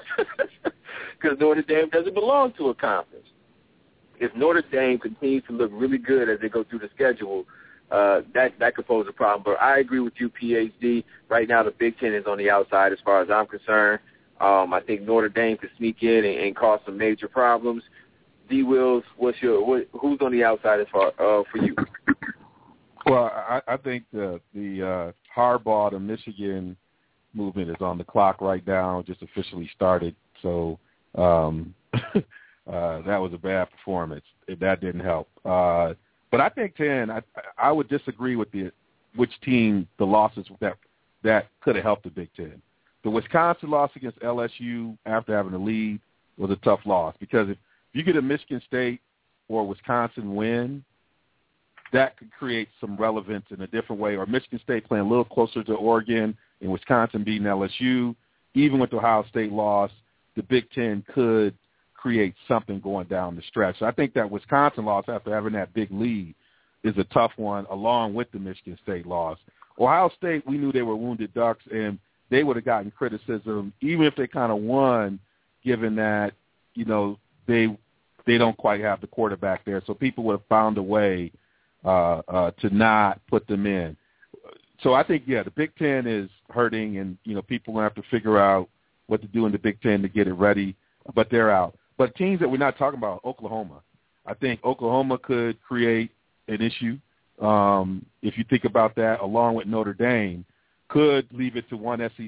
because Notre Dame doesn't belong to a conference. If Notre Dame continues to look really good as they go through the schedule, uh, that that could pose a problem. But I agree with you, P H D. Right now, the Big Ten is on the outside as far as I'm concerned. Um, I think Notre Dame could sneak in and, and cause some major problems. D. Wills, what's your what, who's on the outside as far uh, for you? Well, I, I think the the uh, Harbaugh to Michigan movement is on the clock right now. Just officially started, so um, uh, that was a bad performance. That didn't help. Uh, but I think ten. I I would disagree with the which team the losses that that could have helped the Big Ten. The Wisconsin loss against L S U after having a lead was a tough loss because if you get a Michigan State or Wisconsin win, that could create some relevance in a different way. Or Michigan State playing a little closer to Oregon and Wisconsin beating L S U. Even with the Ohio State loss, the Big Ten could create something going down the stretch. So I think that Wisconsin loss after having that big lead is a tough one along with the Michigan State loss. Ohio State, we knew they were wounded ducks, and they would have gotten criticism even if they kind of won, given that, you know, they they don't quite have the quarterback there. So people would have found a way uh, uh, to not put them in. So I think, yeah, the Big Ten is hurting, and, you know, people will have to figure out what to do in the Big Ten to get it ready, but they're out. But teams that we're not talking about, Oklahoma, I think Oklahoma could create an issue. Um, if you think about that, along with Notre Dame, could leave it to one S E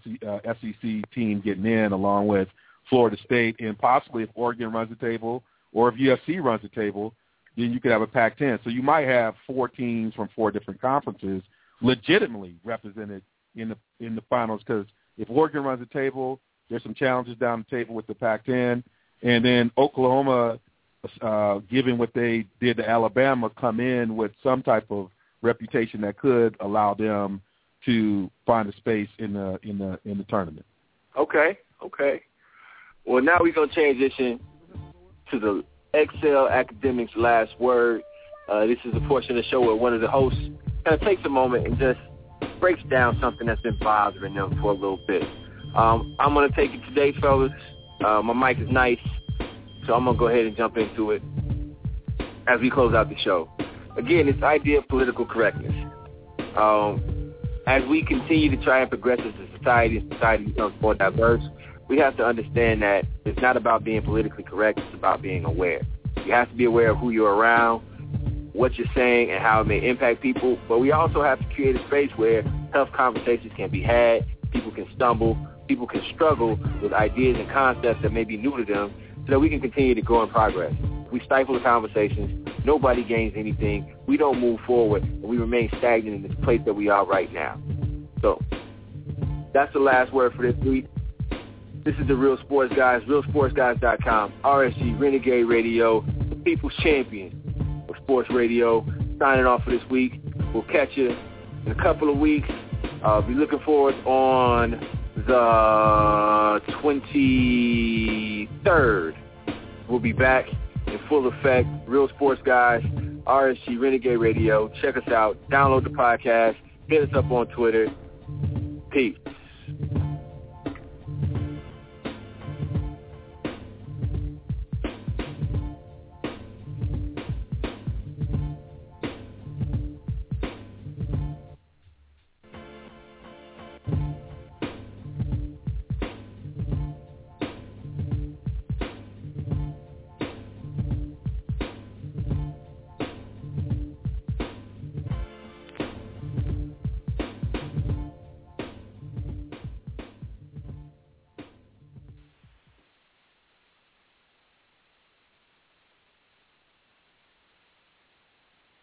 C team getting in, along with Florida State, and possibly if Oregon runs the table or if U S C runs the table, then you could have a Pac ten. So you might have four teams from four different conferences legitimately represented in the in the finals, because if Oregon runs the table, there's some challenges down the table with the Pac ten, and then Oklahoma, uh, given what they did to Alabama, come in with some type of reputation that could allow them to find a space in the in the in the tournament. Okay, okay. Well, now we're gonna transition to the Excel Academics Last Word. Uh, this is a portion of the show where one of the hosts kind of takes a moment and just breaks down something that's been bothering them for a little bit. Um, I'm gonna take it today, fellas. Uh, my mic is nice, so I'm gonna go ahead and jump into it as we close out the show. Again, this idea of political correctness. Um, As we continue to try and progress as a society, and society becomes more diverse, we have to understand that it's not about being politically correct, it's about being aware. You have to be aware of who you're around. what you're saying and how it may impact people, but we also have to create a space where tough conversations can be had, people can stumble, people can struggle with ideas and concepts that may be new to them so that we can continue to grow and progress. If we stifle the conversations, nobody gains anything, we don't move forward, and we remain stagnant in this place that we are right now. So that's the last word for this week. This is the Real Sports Guys, real sports guys dot com, R S G Renegade Radio, the People's Champion of Sports Radio, signing off for this week. We'll catch you in a couple of weeks. I'll be looking forward on the twenty-third. We'll be back in full effect. Real Sports Guys, R S G Renegade Radio. Check us out. Download the podcast. Hit us up on Twitter. Peace.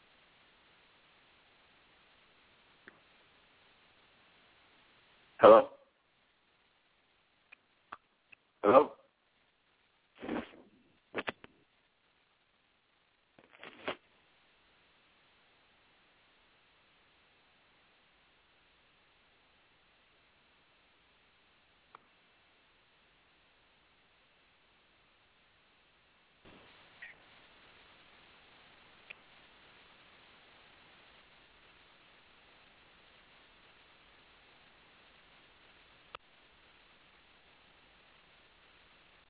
Hello?